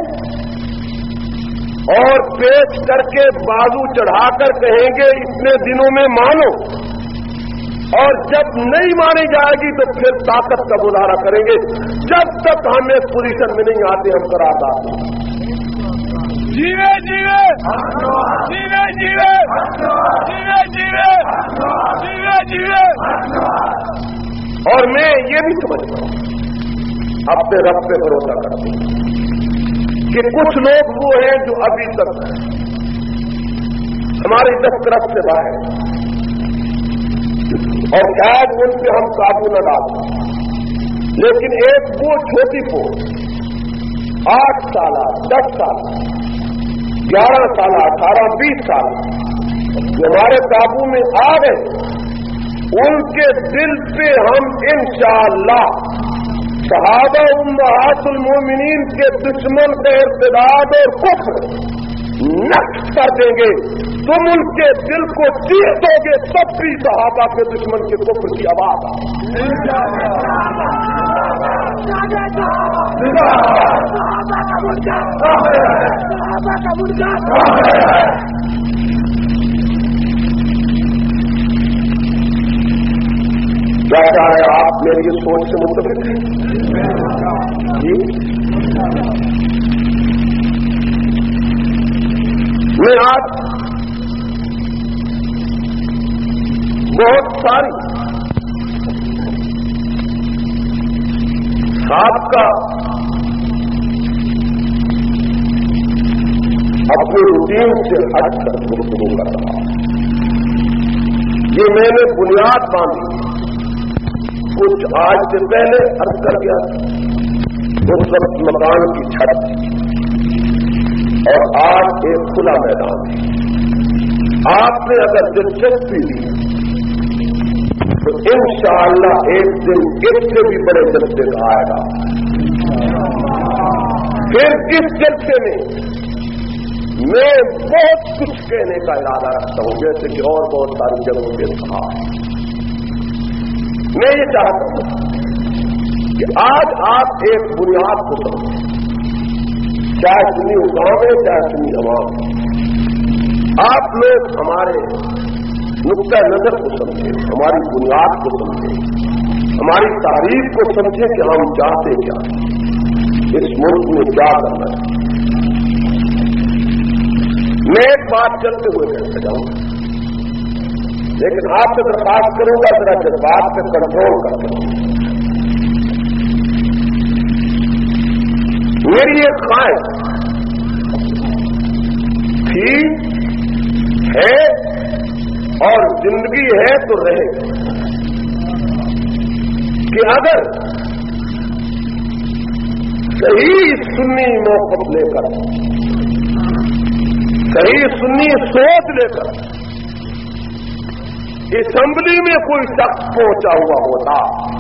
اور پیش کر کے بازو چڑھا کر کہیں گے اتنے دنوں میں مانو، اور جب نہیں مانی جائے گی تو پھر طاقت کا مظاہرہ کریں گے۔ جب تک ہم اس پوزیشن میں نہیں آتے ہم قرارداد جیوے جیوے جیوے جیوے جیوے جیوے جیوے جیوے۔ اور میں یہ بھی سمجھتا ہوں، اپنے رب پہ بھروسہ کرتا ہوں کہ کچھ لوگ وہ ہیں جو ابھی تک ہماری دسترس سے باہر اور شاید ان پہ ہم قابو نہ ڈال، لیکن ایک وہ چھوٹی فوج 8 سالہ 10 سالہ 11 سالہ 18 20 سالہ جو ہمارے قابو میں آ گئے، ان کے دل پہ ہم انشاءاللہ صحابہ امہات المومنین کے دشمن کا ارتداد اور کفر نقش کر دیں گے۔ تم ان کے دل کو چیر دو گے تب بھی صحابہ کے دشمن کے کفر کی آواز کیا چاہ رہے ہیں آپ میری یہ سوچ سے متفق ہیں؟ جی میں آج بہت ساری آپ کا اپنی روٹین سے ہٹ کر گفتگو کر رہا ہوں۔ یہ میں نے بنیاد باندھی کچھ آج سے پہلے عرض کر گیا، اس وقت مکان کی چھت اور آج ایک کھلا میدان ہے۔ آپ نے اگر دلچسپی لی تو انشاءاللہ ایک دن اس سے بھی بڑے جلسے کا آئے گا۔ پھر اس جلسے میں میں بہت کچھ کہنے کا ارادہ رکھتا ہوں، جیسے کہ اور بہت ساری جگہوں کے کہا ہے۔ میں یہ چاہتا ہوں کہ آج آپ ایک بنیاد کو سمجھیں چاہے سنی حکام ہے چاہے سنی عوام، آپ لوگ ہمارے نقطۂ نظر کو سمجھیں، ہماری بنیاد کو سمجھیں، ہماری تاریخ کو سمجھیں کہ ہم چاہتے کیا، اس ملک میں کیا کرنا ہے۔ میں ایک بات چلتے ہوئے کہتا جاؤں، لیکن آپ سے درخواست کروں گا ذرا جذبات پہ کنٹرول کر کے۔ میری ایک خواہش تھی، ہے اور زندگی ہے تو رہے کہ اگر صحیح سنی موقف لے کر، صحیح سنی سوچ لے کر اسمبلی میں کوئی شخص پہنچا ہوا ہوتا،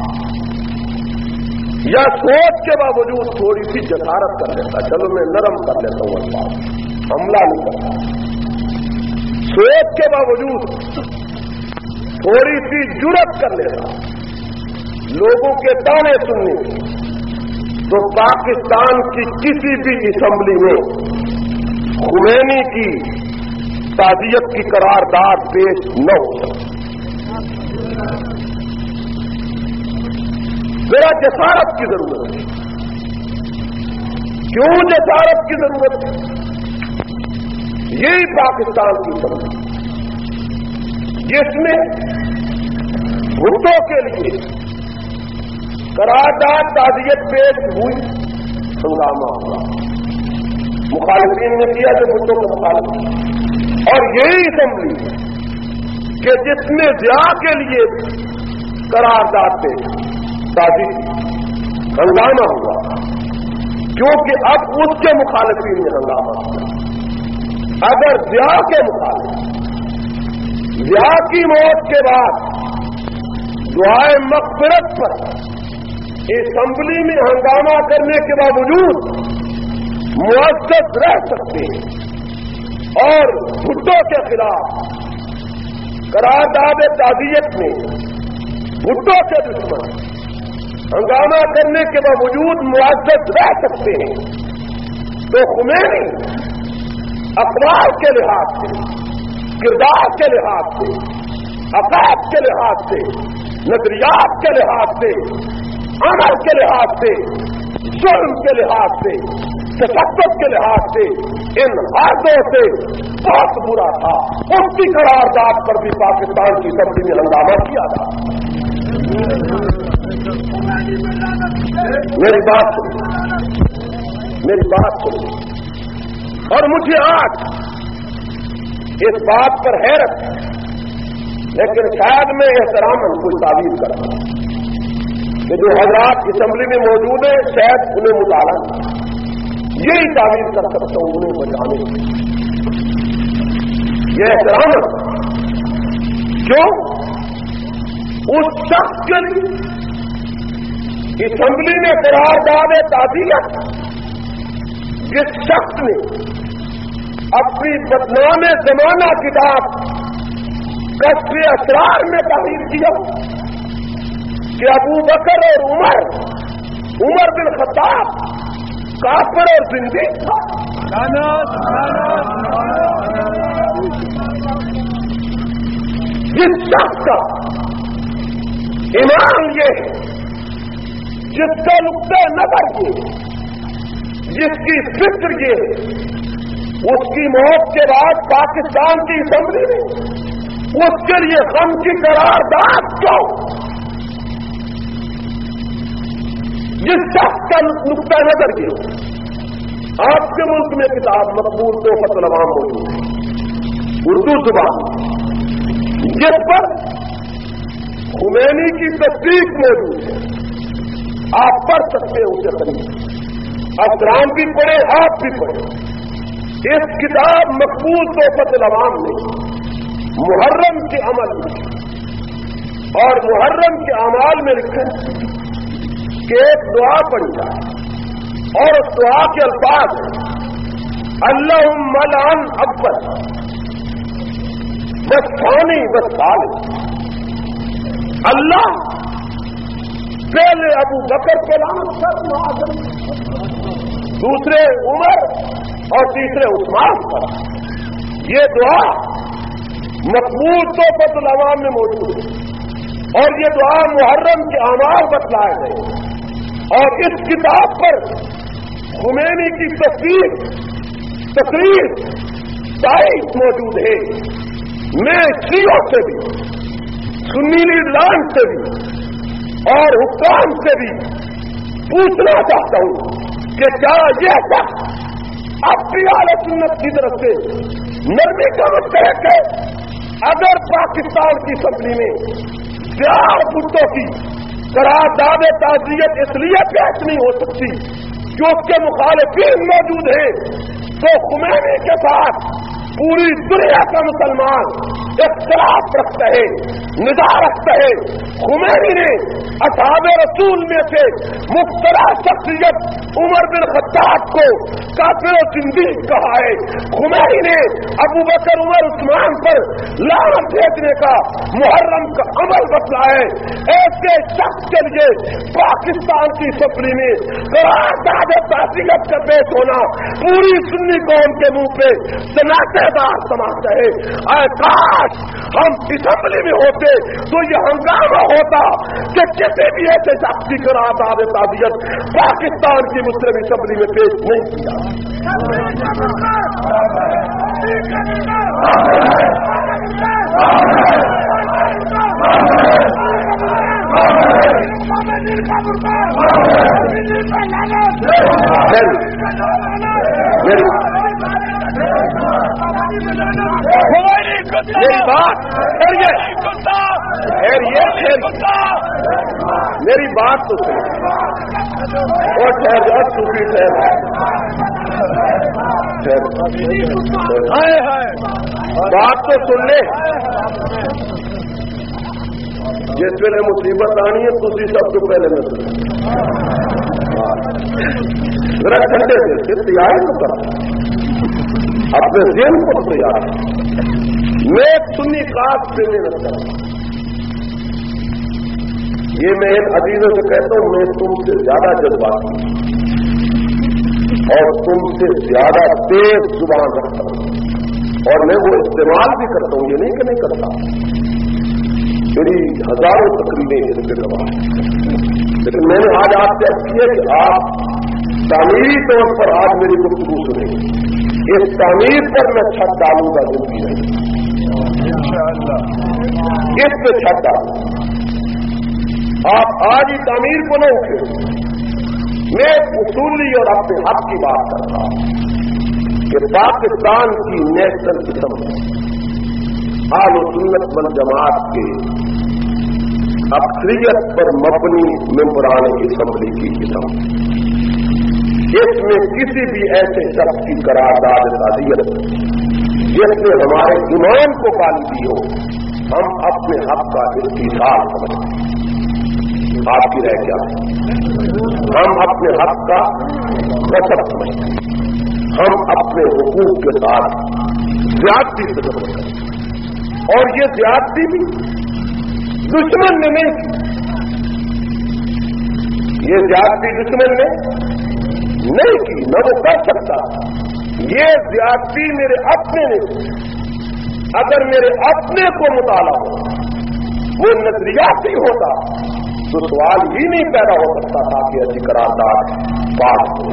یا سوچ کے باوجود تھوڑی سی جسارت کر لیتا، چلو میں نرم کر لیتا ہوں اللہ، حملہ نہیں کرتا، سوچ کے باوجود تھوڑی سی جرأت کر لیتا لوگوں کے تانے سننے، تو پاکستان کی کسی بھی اسمبلی میں خمینی کی تعزیت کی قرارداد پیش نہ ہو سکتی۔ ذرا جسارت کی ضرورت ہے۔ کیوں جسارت کی ضرورت ہے؟ یہی پاکستان کی سمجھ جس میں بھٹو کے لیے قرارداد تعزیت پیش ہوئی، ہنگامہ ہوا، مخالفین نے کیا جو بھٹو کے مخالف، اور یہی اسمبلی کہ جس میں ضیاء کے لیے قرارداد پیش تعزیت ہنگامہ ہوا، کیونکہ اب اس کے مخالفین نے ہنگامہ کیا۔ اگر ضیاء کے مخالف ضیاء کی موت کے بعد دعائے مغفرت پر اسمبلی میں ہنگامہ کرنے کے باوجود معزز رہ سکتے ہیں، اور بھٹو کے خلاف قرارداد تعزیت میں بھٹو کے دشمن ہنگامہ کرنے کے باوجود معزز رہ سکتے ہیں، تو خمینی اقوال کے لحاظ سے، کردار کے لحاظ سے، عقائد کے لحاظ سے، نظریات کے لحاظ سے، عمل کے لحاظ سے، ظلم کے لحاظ سے، تشدد کے لحاظ سے، ان حادثوں سے بہت برا تھا۔ اس کی قرارداد پر بھی پاکستان کی اسمبلی میں ہنگامہ کیا تھا۔ میری بات سنو، اور مجھے آج اس بات پر حیرت ہے، لیکن شاید میں احتراماً کوئی تعبیر کرتا ہوں کہ جو حضرات اسمبلی میں موجود ہیں شاید انہیں مطالعہ یہی تعبیر کر سکتا ہوں انہیں بچانے کی، یہ احتراماً کیوں اس شخص کے لیے اسمبلی میں قرارداد تعزیت، جس شخص نے اپنی بدنام زمانہ کتاب کشف اسرار میں تحریر کیا کہ ابو بکر اور عمر بن خطاب کافر اور زندیق تھا، جس شخص کا ایمان یہ ہے، جس کا نقطۂ نظر یہ ہے، جس کی فکر یہ ہے، اس کی موت کے بعد پاکستان کی اسمبلی میں اس کے لیے غم کی قرارداد کیوں؟ جس شخص کا نقطۂ نظر یہ ہو، آپ کے ملک میں کتاب مقبول تحفۃ العوام موجود ہے اردو زبان، جس پر خمینی کی تصدیق موجود ہے، آپ پڑھ سکتے ہیں اسے قریب، افغان بھی پڑھے آپ بھی پڑھے۔ اس کتاب مقبول تحفۃ العوام میں محرم کے عمل میں اور محرم کے اعمال میں لکھا کہ ایک دعا پڑھی جائے، اور اس دعا کے الفاظ ہیں اللہم لعن اول والثانی والثالث، اللہ پہلے ابو بکر کو لعنت کر، دوسرے عمر اور تیسرے عثمان پر. یہ دعا مقبول تحفۃ العوام میں موجود ہے اور یہ دعا محرم کے اعمال بتلائے گئے اور اس کتاب پر خمینی کی تقریر تائید موجود ہے. میں شیعوں سے بھی سنی لیڈران سے بھی اور حکام سے بھی پوچھنا چاہتا ہوں کہ کیا یہ شخص اپنی اعلی سنت کی طرف سے نرمی کا مستحق ہے؟ اگر پاکستان کی اسمبلی میں چار بتوں کی قرارداد تعزیت اس لیے پیش نہیں ہو سکتی کہ اس کے مخالفین موجود ہیں تو خمینی کے ساتھ پوری دنیا کا مسلمان اختلاف رکھتا ہے، نظا رکھتا ہے. خمینی نے اصحاب رسول میں سے مبتلا شخصیت عمر بن خطاب کو کافر و زندیق کہا ہے. خمینی نے ابو بکر عمر عثمان پر لعنت بھیجنے کا محرم کا عمل بتلایا ہے. ایسے شخص کے لیے پاکستان کی اسمبلی میں قرارداد تعزیت کا پیش ہونا پوری سنی قوم کے منہ پہ سناٹے دار سماجتا ہے. اے کاش ہم اسمبلی میں ہوتے تو یہ ہنگامہ ہوتا کہ کسی بھی ایسے شخص کی قرارداد تعزیت پاکستان کی مسلم اسمبلی میں پیش نہیں کیا. میری بات تو سن اور بات تو سن لے. جس ویلے مصیبت آنی ہے تھی سب تو پہلے میں ذرا ٹھنڈے سے تیاری تو کرا اپنے ذہن کو تیار. میں سنی خاص سے نہیں رکھتا. یہ میں ان عزیزوں سے کہتا ہوں میں تم سے زیادہ جذباتی اور تم سے زیادہ تیز زبان رکھتا ہوں اور میں وہ استعمال بھی کرتا ہوں. یہ نہیں کہ نہیں کرتا. میری ہزاروں تقریریں اس کے گواہ لیکن میں نے آج آپ سے عرض کیا کہ آپ تعمیری طور پر آج میری گفتگو سنیں. اس تعمیر پر میں چھت ڈالوں گا زندگی میں اس پہ چھت ڈالوں. آپ آج ہی تعمیر کو نہ اٹھے. میں اصولی اور اپنے حق کی بات کرتا ہوں کہ پاکستان کی نیشنل اسمبلی اہل سنت والجماعت کے اکثریت پر مبنی ممبران اسمبلی کی اسمبلی اس میں کسی بھی ایسے شخص کی قرارداد تعزیت جس نے ہمارے ایمان کو گالی دی ہو ہم اپنے حق کا استحصال سمجھتے ہیں. آپ کی رائے کیا ہے؟ ہم اپنے حق کا کسب سمجھتے ہیں. ہم اپنے حقوق کے ساتھ زیادتی سے سمجھتے ہیں اور یہ زیادتی بھی دشمن نے نہیں کی. یہ زیادتی دشمن نے نہیں کی نہ وہ کر سکتا. یہ زیادتی میرے اپنے نے کی. اگر میرے اپنے کو مطالعہ ہو وہ نظریاتی ہوتا تو سوال ہی نہیں پیدا ہو سکتا تھا کہ ایسی قرارداد پاس ہو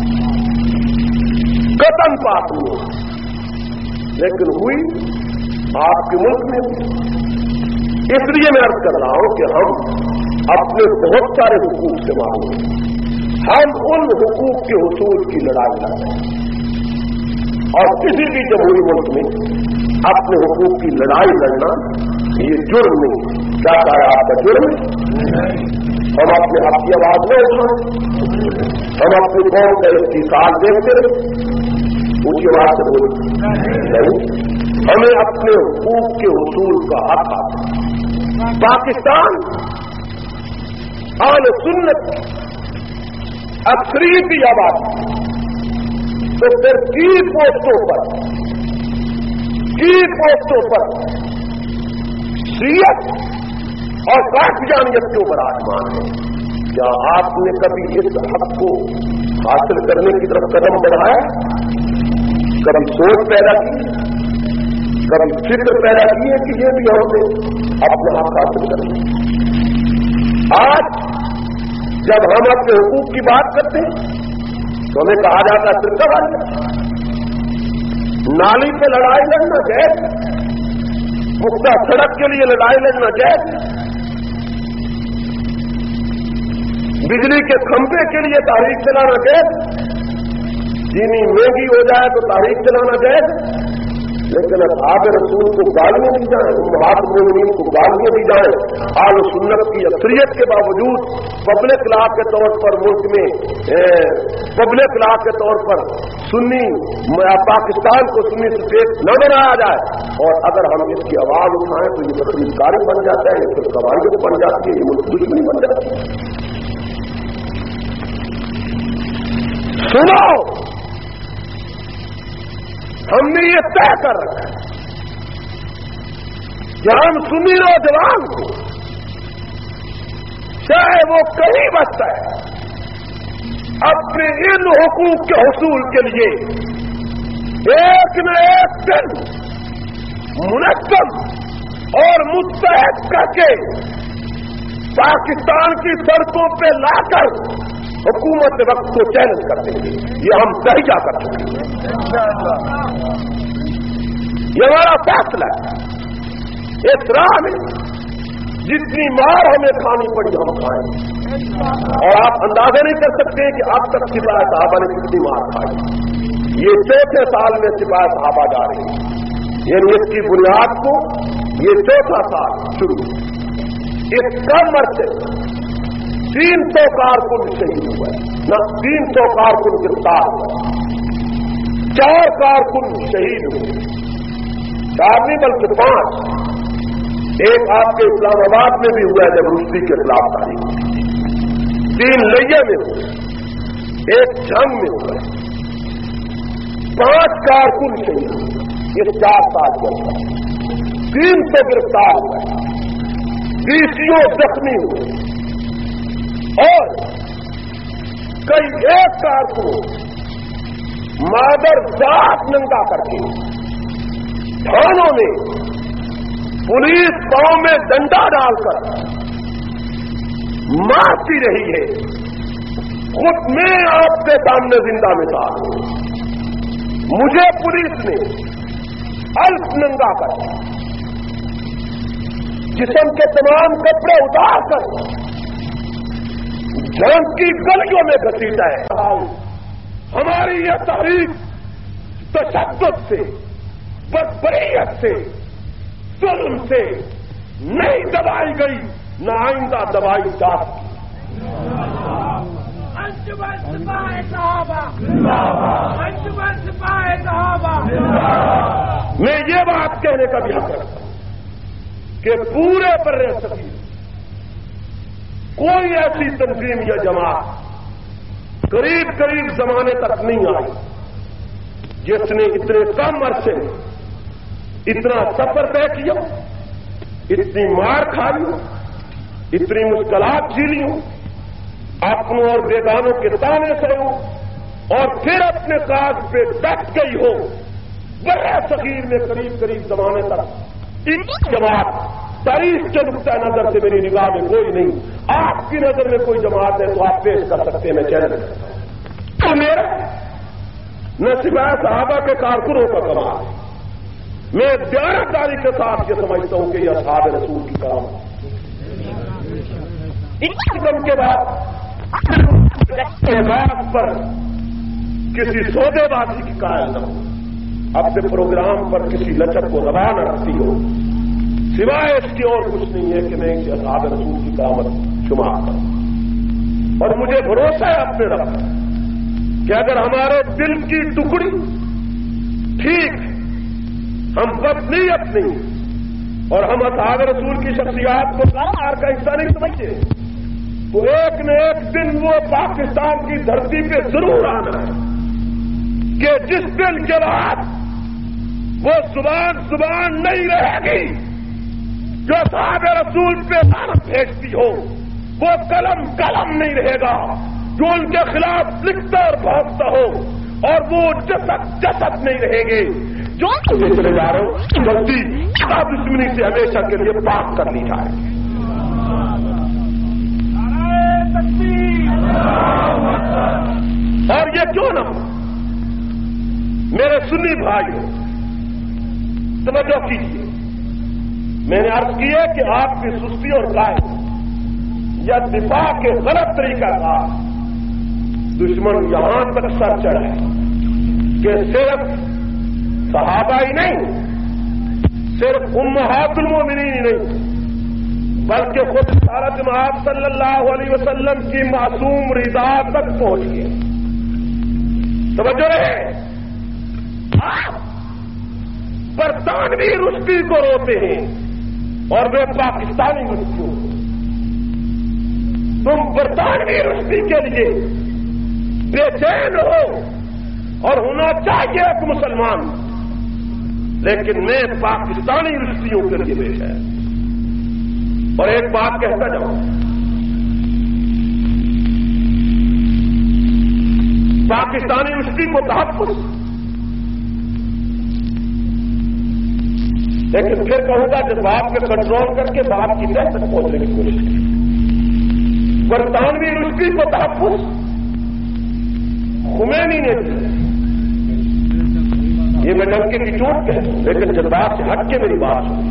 قطن پاس ہوئی. لیکن ہوئی آپ کے ملک میں. اس لیے میں عرض کر رہا ہوں کہ ہم اپنے بہت سارے حقوق سے معلوم ہیں. ہم ان حقوق کے حصول کی لڑائی لڑ رہے ہیں اور کسی بھی جمہوری ملک میں اپنے حقوق کی لڑائی لڑنا یہ جرم نہیں. کیا کہا آپ کا جرم؟ ہم اپنے آپ کی آواز میں اٹھائیں. ہم اپنی قوم کا استحصال دیکھتے رہے اس کی آواز سے بولیں. ہمیں اپنے حقوق کے حصول کا حق آتا. پاکستان اہل سنت اکثریتی آبادی تو پھر کی پوسٹوں پر شیعت اور قادیانیت کے اوپر آسمان ہے. کیا آپ نے کبھی اس حق کو حاصل کرنے کی طرف قدم بڑھایا؟ کبھی سوچ پیدا کی، کبھی فکر پیدا کی ہے کہ یہ بھی ہمیں اپنا حق حاصل کریں؟ آج جب ہم اپنے حقوق کی بات کرتے ہیں تو ہمیں کہا جاتا ہے فرقہ والا، نالی پہ لڑائی لڑنا جائز، پختہ سڑک کے لیے لڑائی لڑنا جائز، بجلی کے کھمبے کے لیے تحریک چلانا جائز، چینی مہنگی ہو جائے تو تحریک چلانا جائز، لیکن اصحاب رسول کو گالیاں دی جائیں، امہات المومنین کو گالیاں دی جائیں، اہل سنت کی اکثریت کے باوجود پبلک لا کے طور پر ملک میں پبلک لا کے طور پر سنی پاکستان کو سنی اسٹیٹ نہ بنایا جائے، اور اگر ہم اس کی آواز اٹھائیں تو یہ تقریب کاری بن جاتا ہے، یہ پھر قواعد بن جاتی ہے، یہ ملک دشمنی بن جاتی ہے۔ سنو، ہم نے یہ طے کر رکھا ہے کہ ہم سنی نوجوان کو، چاہے وہ کہیں بستا ہے، اپنے ان حقوق کے حصول کے لیے ایک نہ ایک دن منظم اور متحد کر کے پاکستان کی سڑکوں پہ لا کر حکومت وقت کو چیلنج کر دیں گے۔ یہ ہم تہیا کر چکے ہیں، یہ ہمارا فیصلہ ہے۔ اس راہ میں جتنی مار ہمیں کھانی پڑی ہم کھائیں، اور آپ اندازہ نہیں کر سکتے کہ اب تک سپاہی صحابہ نے کتنی مار کھائی۔ یہ چوتھے سال میں سپاہی صحابہ جا رہے ہیں، یعنی اس کی بنیاد کو یہ چوتھا سال شروع، اس کم عرصے 300 کارکن شہید ہوئے، نہ 300 کارکن گرفتار ہوئے، 4 کارکن شہید ہوئے، 4 نہیں بلکہ 5۔ ایک آپ کے اسلام آباد میں بھی ہوا ہے جب رشدی کے خلاف تاریخ، 3 لئیے میں ہوئے، ایک جنگ میں ہوئے، 5 کارکن شہید ہوئے، یہ 4 سال کے اندر 300 گرفتار ہوئے، 20 زخمی ہوئے، اور کئی ایک کارکن مادر ذات ننگا کر کے تھانوں میں پولیس پاؤں میں ڈنڈا ڈال کر مارتی رہی ہے۔ خود میں آپ کے سامنے زندہ مثال ہوں، مجھے پولیس نے الف ننگا کر جسم کے تمام کپڑے اتار کر جنگ کی گلیوں میں گھسیٹا ہے۔ ہماری یہ تحریک تشدد سے، بدبریت سے، ظلم سے نہیں دبائی گئی، نہ آئندہ دبائی جا سکتی۔ میں یہ بات کہنے کا بھی حق رکھتا ہوں کہ پورے برِ صغیر کوئی ایسی تنظیم یا جماعت قریب زمانے تک نہیں آئی جس نے اتنے کم عرصے میں اتنا سفر طے کیا، اتنی مار کھائی ہو، اتنی مشکلات جھیلی ہو، اپنوں اور بیگانوں کے تانے سے ہو، اور پھر اپنے کاج پہ ڈٹ گئی ہو۔ برِ صغیر میں قریب زمانے تک ان جماعت تاریخ کے نقطۂ نظر سے میری نگاہ میں کوئی نہیں۔ آپ کی نظر میں کوئی جماعت ہے تو آپ پیش کر سکتے ہیں، میں چیلنج کرتا ہوں۔ تو میرا نہ سپاہی صحابہ کے کارکنوں کا کمال، میں دیانتداری کے ساتھ یہ سمجھتا ہوں کہ یہ اصحاب رسول کی کام قدم کے بعد پر کسی سودے بازی کی قائل نہ ہو، اپنے پروگرام پر کسی لچک کو روا نہ رکھتی ہو، سوائے اس کی اور کچھ نہیں ہے کہ میں اصحاب رسول کی کامت شمار کروں۔ اور مجھے بھروسہ ہے اپنے رب کہ اگر ہمارے دل کی ٹکڑی ٹھیک، ہم پتنی اپنی اور ہم اصحاب رسول کی شخصیات کو کار کا حصہ نہیں سمجھتے، تو ایک نہ ایک دن وہ پاکستان کی دھرتی پہ ضرور آنا ہے کہ جس دن کے بعد وہ زبان نہیں رہے گی جو اصحاب رسول پہ لعنت بھیجتی ہو، وہ قلم نہیں رہے گا جو ان کے خلاف لکھتا اور بھاگتا ہو، اور وہ جسد نہیں رہیں گے جو چلے جا رہے ہو غلطی کتاب دشمنی سے ہمیشہ کے لیے پاک کر لی جائے. اور یہ کیوں نہ ہو میرے سنی بھائیوں، توجہ کیجیے. میں نے عرض کی ہے کہ آپ کی سستی اور قائد یا دفاع کے غلط طریقہ کا دشمن یہاں تک سر چڑھا ہے کہ صرف صحابہ ہی نہیں، صرف امہات المومنین ہی نہیں، بلکہ خود حضرت محمد صلی اللہ علیہ وسلم کی معصوم رضا تک پہنچ گئے. توجہ رہے، آپ برطانوی رشدی کو روتے ہیں اور وہ پاکستانی رشدیوں کو. تم برطانوی رشدی کے لیے بے چین ہو اور ہونا چاہیے ایک مسلمان، لیکن میں پاکستانی رشدیوں کے لیے بے چین. اور ایک بات کہتا جاؤں، پاکستانی رشدی کو تحفظ، لیکن پھر کہوں گا جب آپ کے کنٹرول کر کے بات کی طرح تک پہنچنے کی کوشش کی. برطانوی رشدی کو تحفظ خمینی نے دیا، یہ میں ڈنکے کی چوٹ کہتا ہوں، لیکن جذبات سے ہٹ کے میری بات سنو.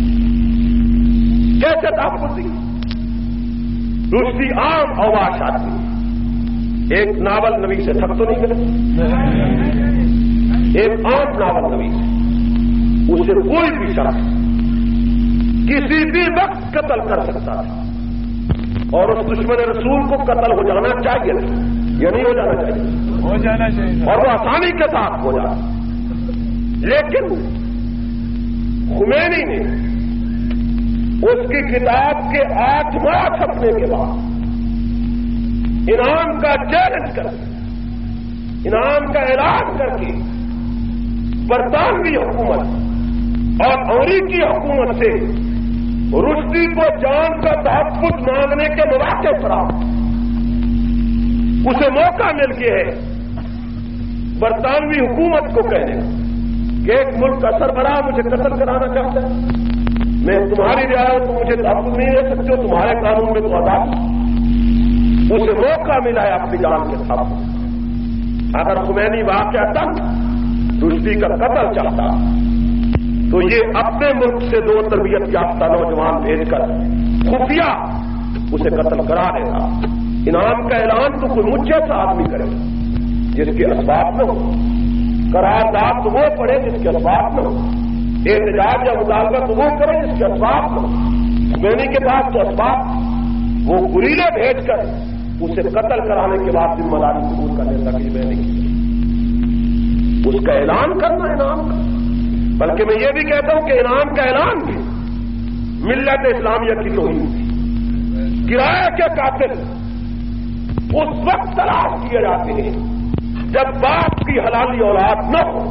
کیسے تحفظ دی؟ رشدی عام اوباش آدمی، ایک ناول نویس سے تھک تو نہیں کرے، ایک عام ناول نویس اسے کوئی بھی شخص کسی بھی وقت قتل کر سکتا تھا، اور اس دشمن رسول کو قتل ہو جانا چاہیے یا نہیں ہو جانا چاہیے؟ ہو جانا چاہیے، اور وہ آسانی کے ساتھ ہو جانا. لیکن خمینی نے اس کی کتاب کے 8 ماہ چھپنے کے بعد انعام کا چیلنج کر کے، انعام کا اعلان کر کے برطانوی حکومت اور امریکی حکومت سے رشدی کو جان کا تحفظ مانگنے کے مواقع فراہم، اسے موقع مل گیا ہے برطانوی حکومت کو کہنے کہ ایک ملک کا سربراہ مجھے قتل کرانا چاہتا ہے، میں تمہاری رعایت کو مجھے تحفظ نہیں دے سکتے، تمہارے قانون میں تو آزاد. اسے موقع ملا ہے اپنی جان کے تحفظ. اگر خمینی واقعہ رشدی کا قتل چاہتا تو یہ اپنے ملک سے 2 تربیت یافتہ نوجوان بھیج کر خفیہ اسے قتل کرا دے گا. انعام کا اعلان تو کوئی مجھ جیسا آدمی کرے جس کے اسباب نہ ہو، قرارداد تو وہ پڑے جس کے اسباب نہ ہو، احتجاج یا مطالبہ تو وہ کرے جس کے اسباب نہ ہو. خمینی کے پاس تو اسباب، وہ گریلے بھیج کر اسے قتل کرانے کے بعد ذمہ داری قبول کرنے لگی. میں نہیں اس کا اعلان کرنا انعام کا، بلکہ میں یہ بھی کہتا ہوں کہ انعام کا اعلان بھی ملت اسلامیہ کی توہین تھی. کرایہ کے قاتل اس وقت تلاش کیے جاتے ہیں جب باپ کی حلالی اولاد نہ ہو.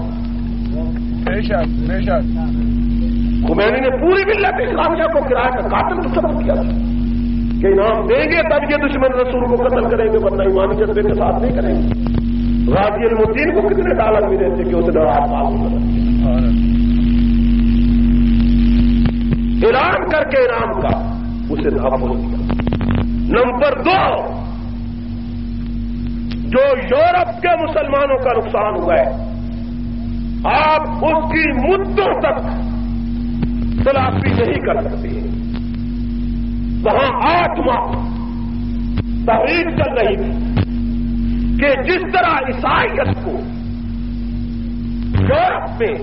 خمینی نے پوری ملت اسلامیہ کو کرایہ کا قاتل تصور کیا کہ انعام دیں گے تب یہ دشمن رسول کو قتل کریں گے، ورنہ ایمانی جذبے کے ساتھ نہیں کریں گے. غازی المدین کو کتنے ڈالر ملے تھے کہ اسے ڈرا اعلان کر کے انعام کا اسے تحفظ دیا. نمبر 2، جو یورپ کے مسلمانوں کا نقصان ہوا ہے، آپ اس کی مدتوں تک تلافی نہیں کر سکتے. وہاں 8 ماہ تحریک چل رہی تھی کہ جس طرح عیسائیت کو یورپ میں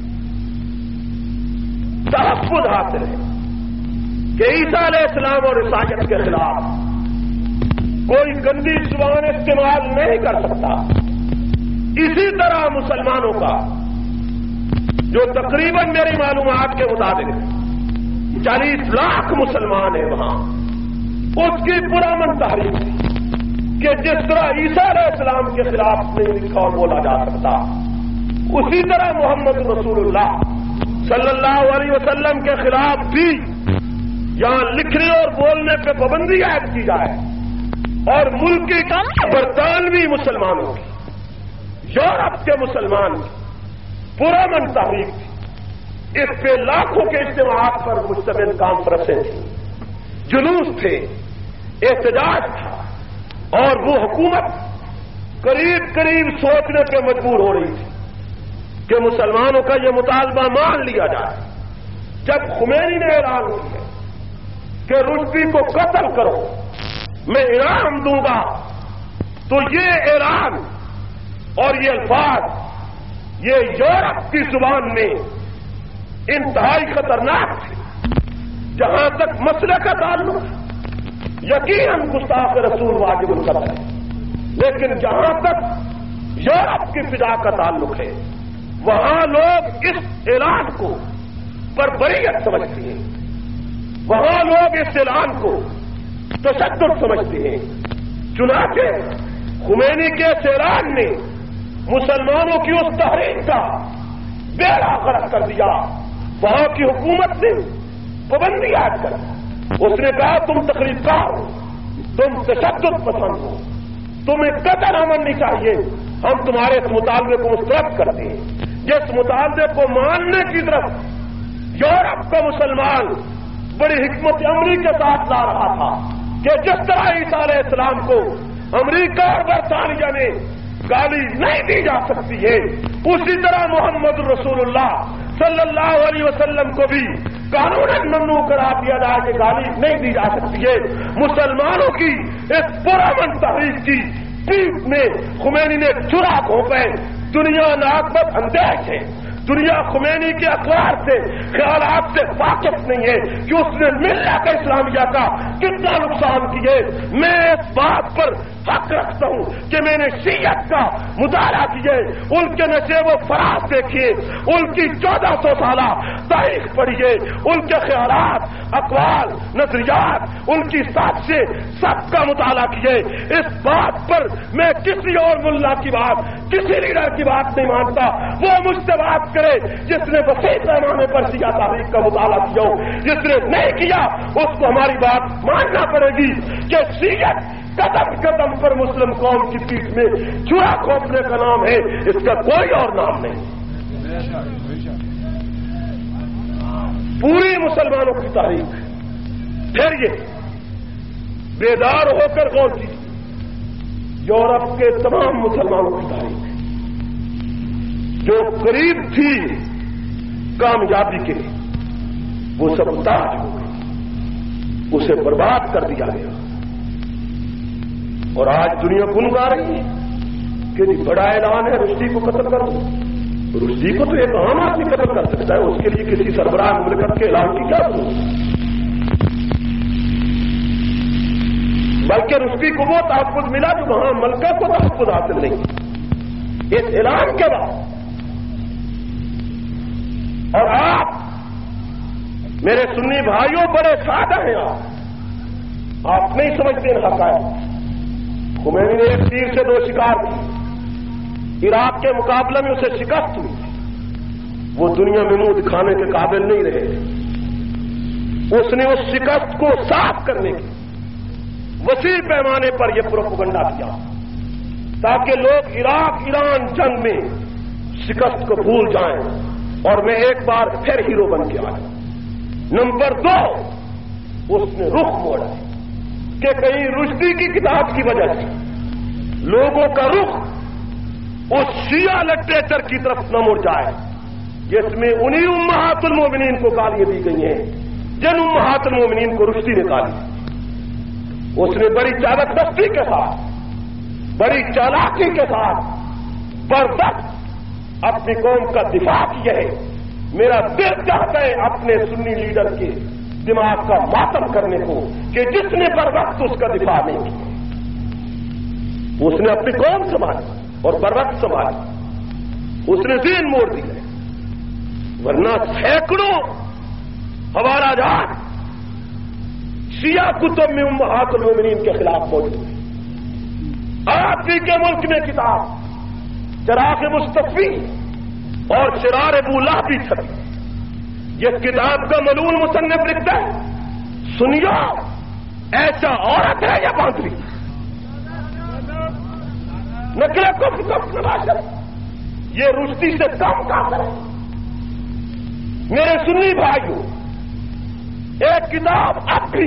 تحفظ حاصل ہے کہ عیسیٰ علیہ السلام اور عیسائیت کے خلاف کوئی گندی زبان استعمال نہیں کر سکتا، اسی طرح مسلمانوں کا جو تقریباً میری معلومات کے مطابق 40 لاکھ مسلمان ہیں وہاں، اس کی پرامن تحریک تھی کہ جس طرح عیسیٰ علیہ السلام کے خلاف نہیں لکھا اور بولا جا سکتا، اسی طرح محمد رسول اللہ صلی اللہ علیہ وسلم کے خلاف بھی یہاں لکھنے اور بولنے پہ پابندی عائد کی جائے اور ملک کی برطانوی مسلمانوں کی، یورپ کے مسلمان کی پرامن تحریک تھی، اس پہ لاکھوں کے اجتماعات پر مشتمل کانفرنسیں تھیں، جلوس تھے، احتجاج تھا، اور وہ حکومت قریب قریب سوچنے پہ مجبور ہو رہی تھی کہ مسلمانوں کا یہ مطالبہ مان لیا جائے۔ جب خمینی نے اعلان کیا کہ رشدی کو قتل کرو، میں انعام دوں گا، تو یہ اعلان اور یہ الفاظ یہ یورپ کی زبان میں انتہائی خطرناک تھے۔ جہاں تک مسئلے کا تعلق یقیناً گستاخ رسول واجب القتل ہے، لیکن جہاں تک یورپ کی فضا کا تعلق ہے وہاں لوگ اس اعلان کو بربریت سمجھتے ہیں، وہاں لوگ اس اعلان کو تشدد سمجھتے ہیں۔ چنانچہ خمینی کے اس اعلان نے مسلمانوں کی اس تحریک کا بیڑا غرق کر دیا۔ وہاں کی حکومت نے پابندی عائد کر، اس نے کہا تم تقریب کار ہو، تم تشدد پسند ہو، تمہیں قتل امن نہیں چاہیے، ہم تمہارے اس مطالبے کو مسترد کرتے ہیں۔ جس مطالبے کو ماننے کی طرف یورپ کا مسلمان بڑی حکمت عملی کے ساتھ لا رہا تھا کہ جس طرح عیسیٰ علیہ السلام کو امریکہ اور برطانیہ نے گالی نہیں دی جا سکتی ہے، اسی طرح محمد رسول اللہ صلی اللہ علیہ وسلم کو بھی قانون ممنوع کرا دیا جائے کہ گالی نہیں دی جا سکتی ہے۔ مسلمانوں کی اس پرامن تحریک کی پیٹھ میں خمینی نے چرا گھونپے۔ دنیا ناقبت اندیش ہے، دنیا خمینی کے اقوال سے خیالات سے واقف نہیں ہے کہ اس نے ملت اسلامیہ کا کتنا نقصان کیے۔ میں اس بات پر حق رکھتا ہوں کہ میں نے شیعت کا مطالعہ کیے، ان کے نشیب و فراز دیکھیے، ان کی 1400 سالہ تاریخ پڑھیے، ان کے خیالات، اقوال، نظریات، ان کی سازشیں سب کا مطالعہ کیے۔ اس بات پر میں کسی اور ملا کی بات، کسی لیڈر کی بات نہیں مانتا، وہ مجھ سے بات کرے جس نے وسیع پیمانے پر شیعہ تاریخ کا مطالعہ کیا ہو، جس نے نہیں کیا اس کو ہماری بات ماننا پڑے گی کہ شیعت قدم قدم پر مسلم قوم کی پیٹھ میں چورا کھوپنے کا نام ہے، اس کا کوئی اور نام نہیں۔ پوری مسلمانوں کی تاریخ پھر یہ بیدار ہو کر غور کیجیے، یورپ کے تمام مسلمانوں کی تاریخ جو قریب تھی کامیابی کے لیے وہ سب تاج ہو گئی، اسے برباد کر دیا گیا، اور آج دنیا گنگا رہی ہے کہ جی بڑا اعلان ہے رشدی کو قتل کر دو۔ رشدی کو تو ایک عام آدمی قتل کر سکتا ہے، اس کے لیے کسی سربراہ مملکت کے اعلان کی کیا ضرورت؟ بلکہ رشدی کو وہ تحفظ ملا جو وہاں ملکہ کو تحفظ حاصل نہیں۔ اس اعلان کے بعد اور آپ میرے سنی بھائیوں بڑے سادہ ہیں، آپ نہیں سمجھتے ان حقائق۔ خمینی نے ایک تیر سے 2 شکار کی، عراق کے مقابلے میں اسے شکست ہوئی، وہ دنیا میں منہ دکھانے کے قابل نہیں رہے۔ اس نے اس شکست کو صاف کرنے کی وسیع پیمانے پر یہ پروپیگنڈا کیا تاکہ لوگ عراق ایران جنگ میں شکست کو بھول جائیں اور میں ایک بار پھر ہیرو بن کے آیا۔ نمبر 2، اس نے رخ موڑا کہ کہیں رشدی کی کتاب کی وجہ سے لوگوں کا رخ اس شیعہ لٹریچر کی طرف نہ مڑ جائے جس میں انہی امہات المومنین کو گالیاں دی گئی ہیں جن امہات المومنین کو رشدی نے گالی۔ اس نے بڑی چالک دستی کے ساتھ، بڑی چالاکی کے ساتھ بردست اپنی قوم کا دفاع کیا ہے۔ میرا دل چاہتا ہے اپنے سنی لیڈر کے دماغ کا ماتم کرنے کو کہ جس نے بروقت اس کا دفاع نہیں کیا۔ اس نے اپنی قوم سنبھالی اور بروقت سنبھالی، اس نے دین موڑ دیا، ورنہ سینکڑوں حوالہ جات شیعہ کتب میں امہات المومنین کے خلاف موجود ہے۔ آپ ہی کے ملک میں کتاب چراغ مصطفی اور شرار ابو لہب بھی چھپی، جس کتاب کا ملعون مصنف لکھتا ہے سنیو ایسا عورت ہے یا باندری؟ نکلے کفر نواشر یہ رشتی سے کم کافر ہے۔ میرے سنی بھائیوں، ایک کتاب اب بھی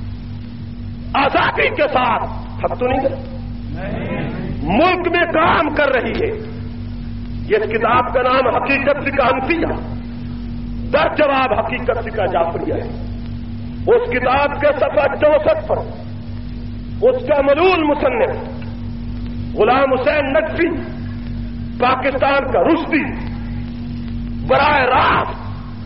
آزادی کے ساتھ تھک تو نہیں گئی، ملک میں کام کر رہی ہے۔ یہ کتاب کا نام حقیقت کا انفیہ در جواب حقیقت کا جعفریہ ہے۔ اس کتاب کے صفحہ 64 پر اس کا ملول مصنف غلام حسین نقوی پاکستان کا رشدی براہ راست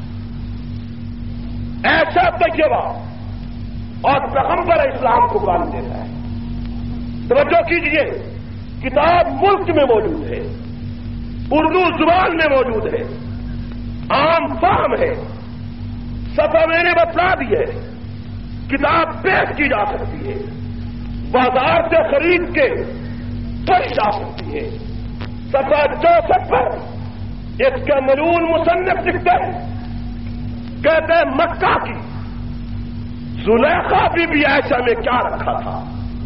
ایسا طیبہ اور پیغمبر اسلام کو گالی دیتا ہے۔ توجہ کیجئے، کتاب ملک میں موجود ہے، اردو زبان میں موجود ہے، عام فہم ہے، صفحہ میں نے بتلا دی ہے، کتاب پیش کی جا سکتی ہے، بازار سے خرید کے پڑھی جا سکتی ہے۔ صفحہ 64 پر اس کا ملون مصنف لکھتا ہے، کہتے ہیں مکہ کی زلیخا بی عائشہ میں کیا رکھا تھا؟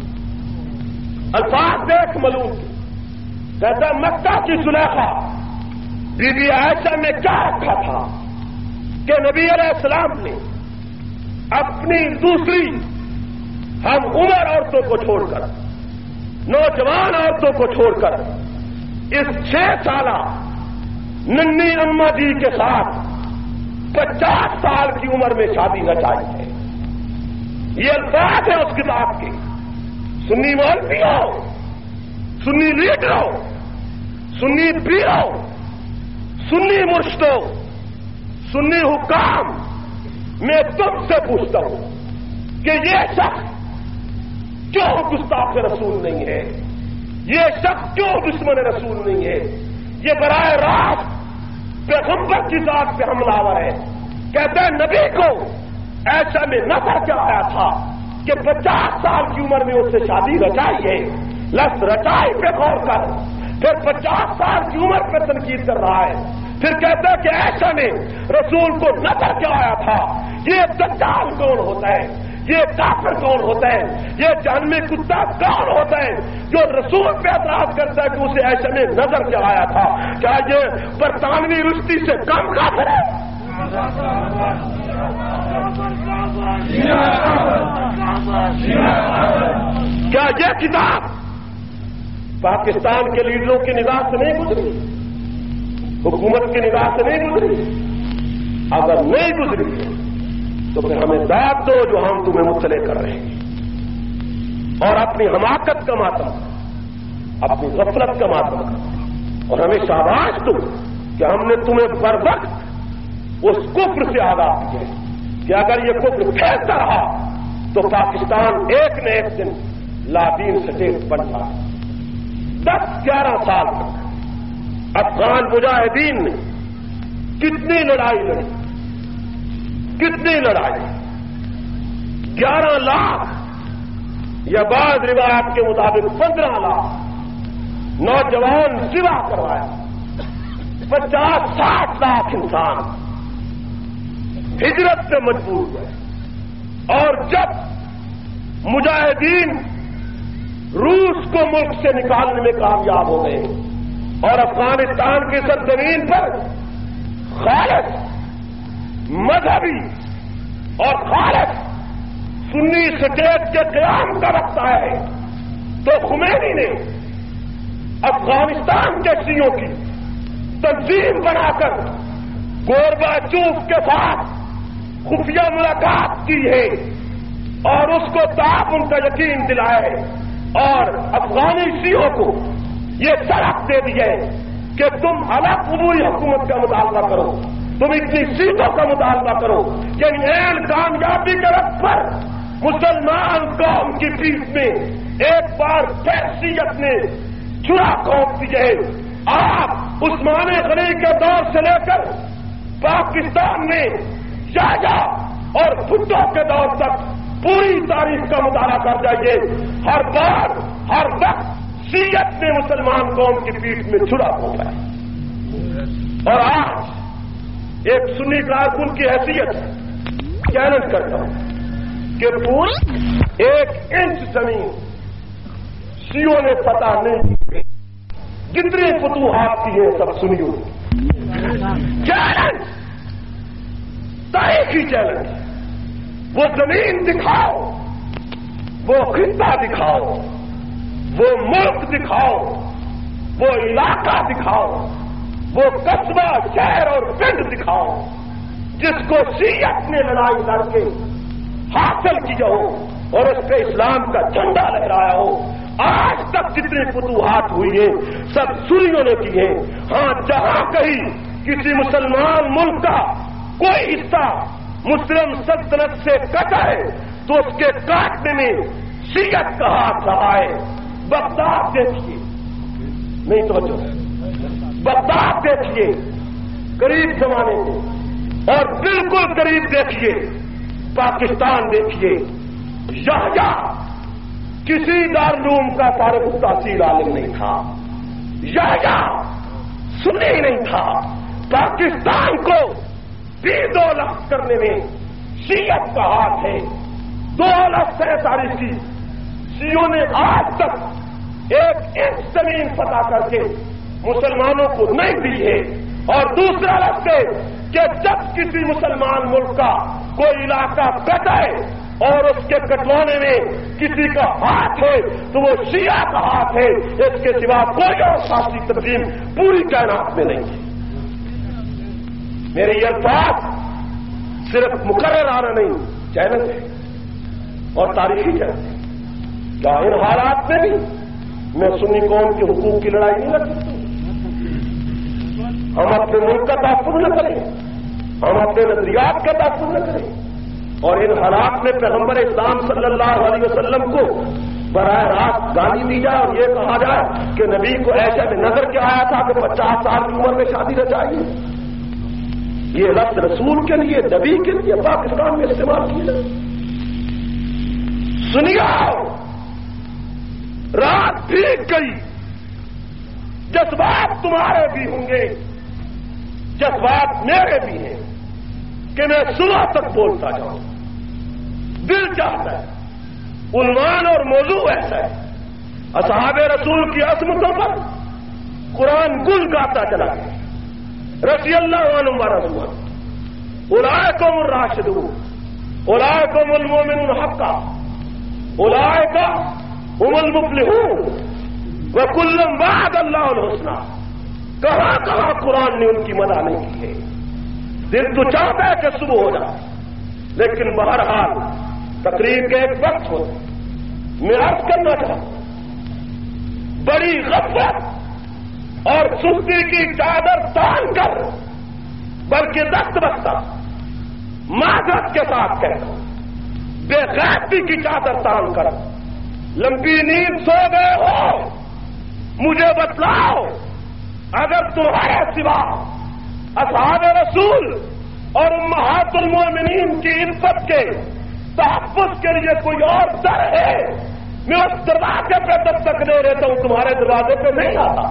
الفاظ دیکھ ملون کی، کہتا ہے مکہ کی زلیخا بی عائشہ میں کیا رکھا تھا کہ نبی علیہ السلام نے اپنی دوسری ہم عمر عورتوں کو چھوڑ کر، نوجوان عورتوں کو چھوڑ کر اس 6 سالہ ننھی اما جی کے ساتھ 50 سال کی عمر میں شادی رچائی ہے۔ یہ الفاظ ہے اس کتاب کے۔ سنی مولویوں، سنی لیڈروں، سنی پیروں، سنی مرشدوں، سنی حکام، میں تم سے پوچھتا ہوں کہ یہ شخص کیوں گستاخ رسول نہیں ہے؟ یہ شخص کیوں دشمن رسول نہیں ہے؟ یہ براہ راست پیغمبر کی ذات پہ حملہ آور ہے۔ کہتے ہیں نبی کو ایسا میں نظر کیا آیا تھا کہ 50 سال کی عمر میں اس سے شادی رچائی ہے، لفظ رچائی پہ غور کر، پھر 50 سال کی عمر پہ تنقید کر رہا ہے، پھر کہتا ہے کہ ایسا میں رسول کو نظر کیا آیا تھا؟ یہ دجال کون ہوتا ہے؟ یہ کافر کون ہوتا ہے؟ یہ جہنمی کتا کون ہوتا ہے جو رسول پہ اعتراض کرتا ہے کہ اسے ایسے میں نظر کیا آیا تھا؟ کیا یہ برطانوی رشتی سے کم کافر ہے؟ کیا یہ کتاب پاکستان کے لیڈروں کی نگاہ سے نہیں گزری؟ حکومت کی نگاہ سے نہیں گزری؟ اگر نہیں گزری تو پھر ہمیں داد دو جو ہم تمہیں مطلع کر رہے ہیں، اور اپنی حماقت کا ماتم، اپنی غفلت کا ماتم، اور ہمیں شاباش دو کہ ہم نے تمہیں بر وقت اس کفر سے آگاہ کیا کہ اگر یہ کفر پھیلتا رہا تو پاکستان ایک نہ ایک دن لادین سٹیٹ بن جائے۔ 10-11 سال تک افغان مجاہدین نے کتنی لڑائی لڑی، کتنی لڑائی، 11 لاکھ یا بعض روایات کے مطابق 15 لاکھ نوجوان سوا کروایا، 50-60 لاکھ انسان ہجرت سے مجبور ہوئے، اور جب مجاہدین روس کو ملک سے نکالنے میں کامیاب ہو گئے اور افغانستان کی سرزمین پر خالص مذہبی اور خالص سنی سٹیٹ کے قیام کا وقت آیا ہے تو خمینی نے افغانستان کے شیعوں کی تنظیم بنا کر گورباچوف کے ساتھ خفیہ ملاقات کی ہے اور اس کو تعاون کا یقین دلایا ہے، اور افغانی شیعوں کو یہ شرط دے دی ہے کہ تم الگ عبوری حکومت کا مطالبہ کرو، تم اتنی سیٹوں کا مطالبہ کرو کہ ان کامیابی کے وقت پر مسلمان قوم کی پیٹھ میں ایک بار فیصیت نے چھڑا کھونک دی ہے۔ آپ عثمان غنی کے دور سے لے کر پاکستان میں شاہجہاں اور بھٹو کے دور تک پوری تاریخ کا مطالعہ کر جائیے، ہر بار ہر وقت شیعت نے مسلمان قوم کی پیٹھ میں چھڑا پہنچا ہے۔ اور آج ایک سنی کارکن کی حیثیت چیلنج کرتا ہوں کہ پوری 1 انچ زمین شیعوں نے فتح نہیں کی. کتنی فتوحات کی ہیں سب سنیوں. چیلنج، تاریخی چیلنج. وہ زمین دکھاؤ، وہ خطہ دکھاؤ، وہ ملک دکھاؤ، وہ علاقہ دکھاؤ، وہ قصبہ، شہر اور پنڈ دکھاؤ جس کو شیعت نے لڑائی لڑ کے حاصل کیا ہو اور اس پہ اسلام کا جھنڈا لہرایا ہو. آج تک جتنی فتوحات ہوئی ہیں سب سنیوں نے کی ہیں. ہاں، جہاں کہیں کسی مسلمان ملک کا کوئی حصہ مسلم سلطنت سے کٹا ہے تو اس کے کاٹنے میں شیعت کا ہاتھ رہا ہے. بغداد دیکھیے، نہیں توجہ، بغداد دیکھیے قریب زمانے میں، اور بالکل قریب دیکھیے پاکستان دیکھیے. یحییٰ کسی دارالعلوم کا فارغ التحصیل عالم نہیں تھا. یحییٰ سنی نہیں تھا. پاکستان کو 2 لاکھ کرنے میں شیعت کا ہاتھ ہے. 2,47,000 کی شیعوں نے آج تک 1 انچ زمین فتح کر کے مسلمانوں کو نہیں دی ہے. اور دوسرا لفظ ہے کہ جب کسی مسلمان ملک کا کوئی علاقہ کٹائے اور اس کے کٹوانے میں کسی کا ہاتھ ہے تو وہ شیعہ کا ہاتھ ہے. اس کے سوا کوئی اور سیاسی تنظیم پوری کائنات میں نہیں ہے. میرے یہ الفاظ صرف مقررانہ نہیں، چیلنج ہے اور تاریخی چیلنج ہے. کیا ان حالات میں بھی میں سنی قوم کے حقوق کی لڑائی نہیں لڑ سکتا؟ ہم اپنے ملک کا تحفظ نہ کریں، ہم اپنے نظریات کا تحفظ نہ کریں، اور ان حالات میں پیغمبر اسلام صلی اللہ علیہ وسلم کو براہ راست گالی دی جائے اور یہ کہا جائے کہ نبی کو ایسے میں نظر کے آیا تھا کہ 50 سال کی عمر میں شادی نہ چاہیے. یہ لفظ رسول کے لیے، نبی کے لیے پاکستان میں استعمال کیا. سنیے، رات بھیگ گئی، جذبات تمہارے بھی ہوں گے، جذبات میرے بھی ہیں کہ میں صبح تک بولتا جاؤں. دل چاہتا ہے، عنوان اور موضوع ایسا ہے. اصحاب رسول کی عظمتوں پر قرآن گل گاتا چلا گیا. رضی اللہ عنہم ورضوا اولئکم الراشدون اولئکم المؤمنون حقا اولئک هم المفلحون وکلا وعد اللہ الحسنى. کہاں کہاں قرآن نے ان کی مدح نہیں کی ہے. دل تو چاہتا ہے کہ صبح ہو جائے، لیکن بہرحال تقریر کے ایک وقت ہو. میں عرض کرنا چاہتا، بڑی غفلت اور سستی کی چادر تان کر، بلکہ دست بستہ معذرت کے ساتھ کہتا ہوں، بے غیرتی کی چادر تان کر لمبی نیند سو گئے ہو. مجھے بتلاؤ، اگر تمہارے سوا اصحاب رسول اور امہات المومنین کی عزت کے تحفظ کے لیے کوئی اور در ہے، میں اس دروازے پہ دستک دے رہتا ہوں، تمہارے دروازے پہ نہیں آتا.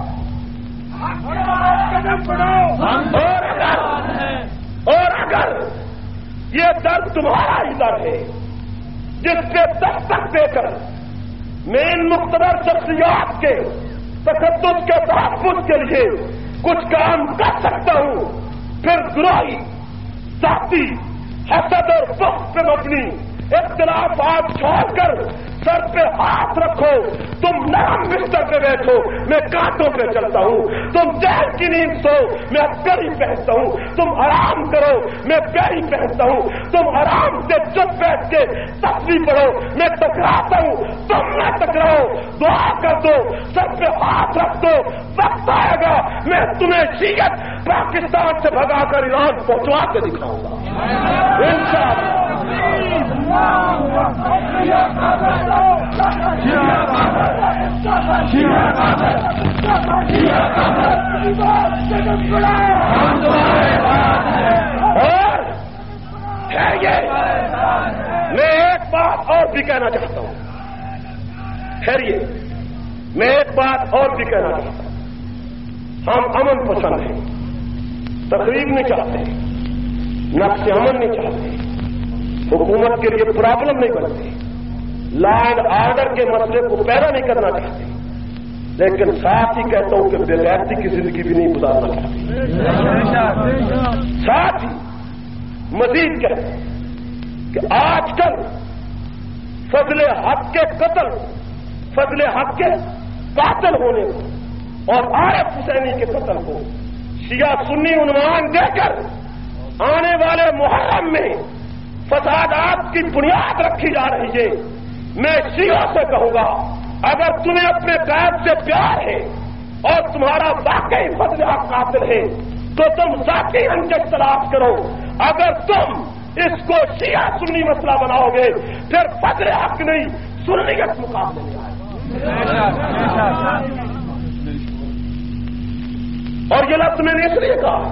اور اگر یہ در تمہارا ہی در ہے جس پہ دستک دے کر میں ان مقتدر شخصیات کے تقدس کے تحفظ کے لیے کچھ کام کر سکتا ہوں، پھر گروہی، ذاتی حسد اور بغض پہ مبنی اختلافات چھوڑ کر سر پہ ہاتھ رکھو. تم نرم بستر پہ بیٹھو، میں کانٹوں پہ چلتا ہوں. تم چین کی نیند سو، میں گڑی پہنتا ہوں. تم آرام کرو، میں پیری پہنتا ہوں. تم آرام سے چپ بیٹھ کے تصویر پڑھو، میں ٹکراتا ہوں. تم نہ ٹکراؤ، دعا کر دو، سر پہ ہاتھ رکھ دو. وقت آئے گا میں تمہیں شیعت پاکستان سے بھگا کر ایران پہنچوا کے دکھاؤں گا انشاءاللہ. اور میں ایک بات اور بھی کہنا چاہتا ہوں. خیریے، میں ایک بات اور بھی کہنا چاہتا ہوں. ہم امن پسند ہیں، تقریب نہیں چاہتے، نقص امن نہیں چاہتے. حکومت کے لیے پرابلم نہیں بنتے، لا اینڈ آرڈر کے مسئلے کو پیدا نہیں کرنا چاہتے، لیکن ساتھ ہی کہتا ہوں کہ بے غیرتی کی زندگی بھی نہیں گزارنا چاہتے۔ ساتھ ہی مزید کہتے ہیں کہ آج کل فضل حق کے قتل، فضل حق کے قاتل ہونے کو اور عارف حسینی کے قتل کو شیعہ سنی عنوان دے کر آنے والے محرم میں فسادات کی بنیاد رکھی جا رہی ہے۔ میں شیعہ سے کہوں گا، اگر تمہیں اپنے قائد سے پیار ہے اور تمہارا واقعی فضل حق قاتل ہے تو تم ذاتی انجک تلاش کرو۔ اگر تم اس کو شیعہ سنی مسئلہ بناؤ گے پھر فضل حق نہیں سنیت مقابلے میں آئے۔ اور یہ لفظ میں نے اس لیے کہا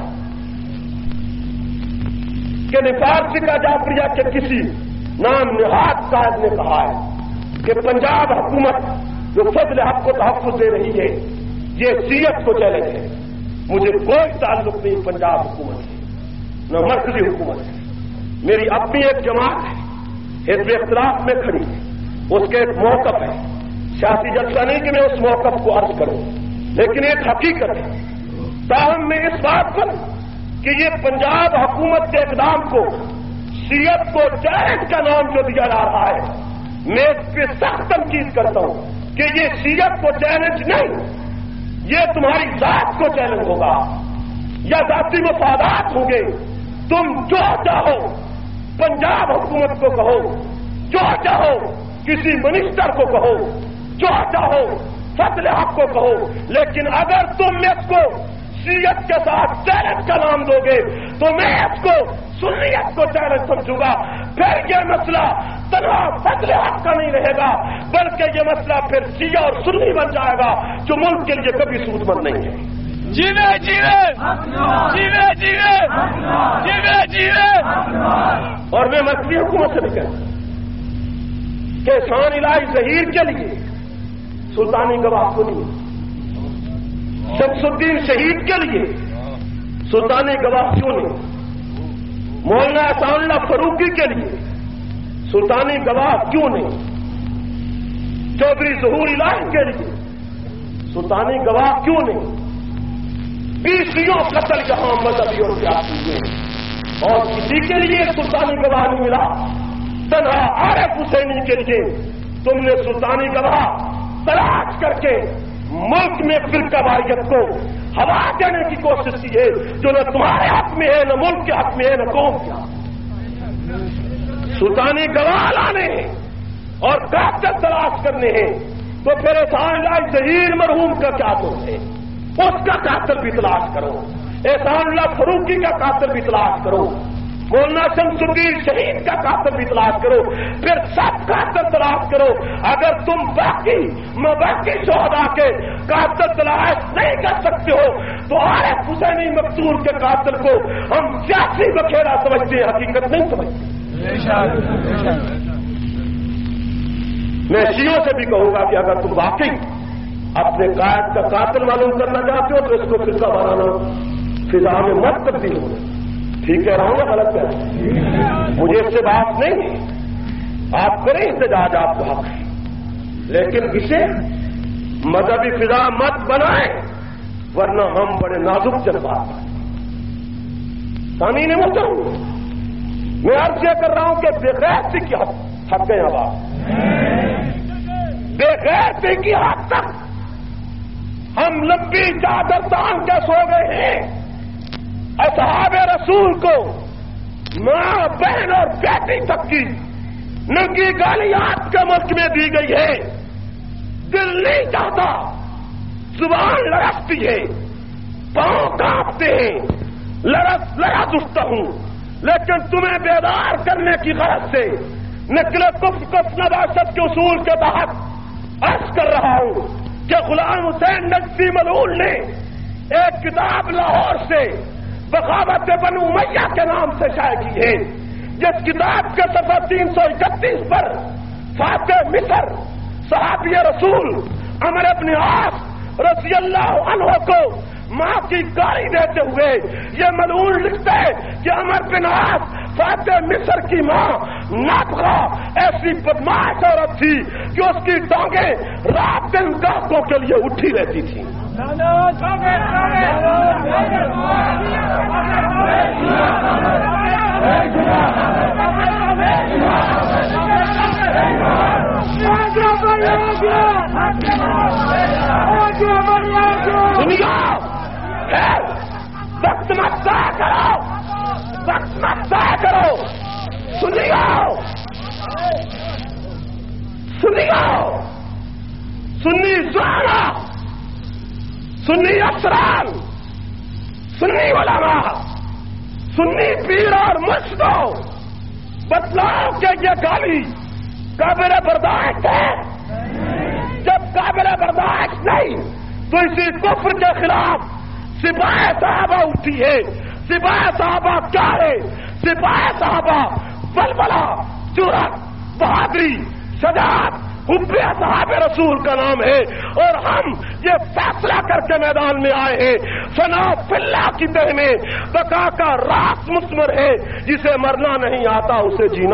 کہ نفارسی کا جعفریہ کے کسی نام نہاد صاحب نے کہا ہے کہ پنجاب حکومت جو فضل حق کو تحفظ دے رہی ہے یہ شیعت کو چیلنج ہے۔ مجھے کوئی تعلق نہیں پنجاب حکومت سے، نہ مرکزی حکومت سے۔ میری اپنی ایک جماعت ہے، حزب اختلاف میں کھڑی ہے، اس کے ایک موقف ہے، سیاسی جلسہ نہیں کہ میں اس موقف کو عرض کروں، لیکن ایک حقیقت ہے۔ تاہم میں اس بات پر کہ یہ پنجاب حکومت کے اقدام کو شیعت کو چیلنج کا نام جو دیا جا رہا ہے، میں اس پہ سخت تنقید کرتا ہوں کہ یہ شیعت کو چیلنج نہیں، یہ تمہاری ذات کو چیلنج ہوگا یا ذاتی مفادات ہوں گے۔ تم جو چاہو پنجاب حکومت کو کہو، جو چاہو کسی منسٹر کو کہو، جو چاہو فضل حق کو کہو، لیکن اگر تم اس کو شیعت کے ساتھ چیلنج کا نام دو گے تو میں اس کو سنیت کو چیلنج سمجھوں گا۔ پھر یہ مسئلہ تنہا فضل حق کا نہیں رہے گا بلکہ یہ مسئلہ پھر شیعہ اور سنی بن جائے گا جو ملک کے لیے کبھی سود مند نہیں ہے۔ جیوے جیوے جیوے جیوے جیوے جیوے۔ اور میں مرکزی حکومت سے بھی کہتا ہوں کہ احسان الہی ظہیر کے لیے سلطانی گواہ کو نہیں، شمس الدین شہید کے لیے سلطانی گواہ کیوں نہیں، مولانا احسان اللہ فاروقی کے لیے سلطانی گواہ کیوں نہیں، چودھری ظہور الہی کے لیے سلطانی گواہ کیوں نہیں، 20 قتل جہاں مذہبی اور سیاسی ہوئے اور کسی کے لیے سلطانی گواہ نہیں ملا، تنہا عارف حسینی کے لیے تم نے سلطانی گواہ تلاش کر کے ملک میں فرقہ واریت کو ہوا دینے کی کوشش کی ہے جو نہ تمہارے حق میں ہے، نہ ملک کے حق میں ہے، نہ قوم کے حق میں۔ سلطانی گواہ لانے ہیں اور قاتل تلاش کرنے ہیں تو پھر احسان اللہ ظہیر مرحوم کا کیا دوست ہے، اس کا قاتل بھی تلاش کرو، احسان اللہ فاروقی کا قاتل بھی تلاش کرو، مولانا شمس الدین شہید کا قاتل بھی تلاش کرو، پھر سب قاتل تلاش کرو۔ اگر تم باقی شہداء کے قاتل تلاش نہیں کر سکتے ہو تو عارف حسینی مقتول کے قاتل کو ہم سیاسی بکھیرا سمجھتے ہیں، حقیقت نہیں سمجھتے۔ میں شیعوں سے بھی کہوں گا کہ اگر تم واقعی اپنے قائد کا قاتل معلوم کرنا چاہتے ہو تو اس کو فرقہ وارانہ فضا میں مت تبدیل ہو۔ ٹھیک کہہ رہا ہوں یا غلط کہہ رہا ہوں؟ مجھے اس سے بات نہیں ہے، آپ کریں احتجاج، آپ کو حق ہے، لیکن اسے مذہبی فضا مت بنائیں ورنہ ہم بڑے نازک جذبات ہیں۔ سامعین محترم، میں عرض یہ کر رہا ہوں کہ بے غیرتی کی حد ہے آواز، بے غیرتی کی حد تک ہم لمبی چادر تان کے سو گئے ہیں۔ اصحاب رسول کو ماں بہن اور بیٹی تک کی ننگی گالیات کے ملک میں دی گئی ہے۔ دل نہیں چاہتا، زبان لڑکتی ہے، پاؤں کانپتے ہیں، لڑک اٹھتا ہوں، لیکن تمہیں بیدار کرنے کی غرض سے نقل کفر نباشت کے اصول کے تحت عرض کر رہا ہوں کہ غلام حسین نقوی ملعون نے ایک کتاب لاہور سے بغاوت بنو امیہ کے نام سے شائع کی ہے، جس کتاب کے صفحہ 331 پر فاتح مصر صحابی رسول عمرو بن عاص رضی اللہ عنہ کو ماں کی گالی دیتے ہوئے یہ ملعون لکھتے کہ عمر بن عاص فاتح مصر کی ماں نابغہ ایسی بدماش عورت تھی کہ اس کی ٹانگیں رات دن گاہکوں کے لیے اٹھی رہتی تھی. دنیا وقت مت ضائع کرو, وقت مت ضائع کرو. سنیو سنی زہرا, سنی افسران, سنی علماء, سنی پیر اور مرشدوں, بتلاؤ کہ یہ گالی قابل برداشت ہے. جب قابل برداشت نہیں تو اسی کفر کے خلاف سپاہ صحابہ اٹھی ہے. سپاہ صحابہ کیا ہے؟ سپاہ صحابہ بلبلہ, جرأت, بہادری, شجاعت, حب اصحاب رسول کا نام ہے. اور ہم یہ فیصلہ کر کے میدان میں آئے ہیں فنا فی اللہ کی تہ میں بقا کا راز مثمر ہے. جسے مرنا نہیں آتا اسے جینا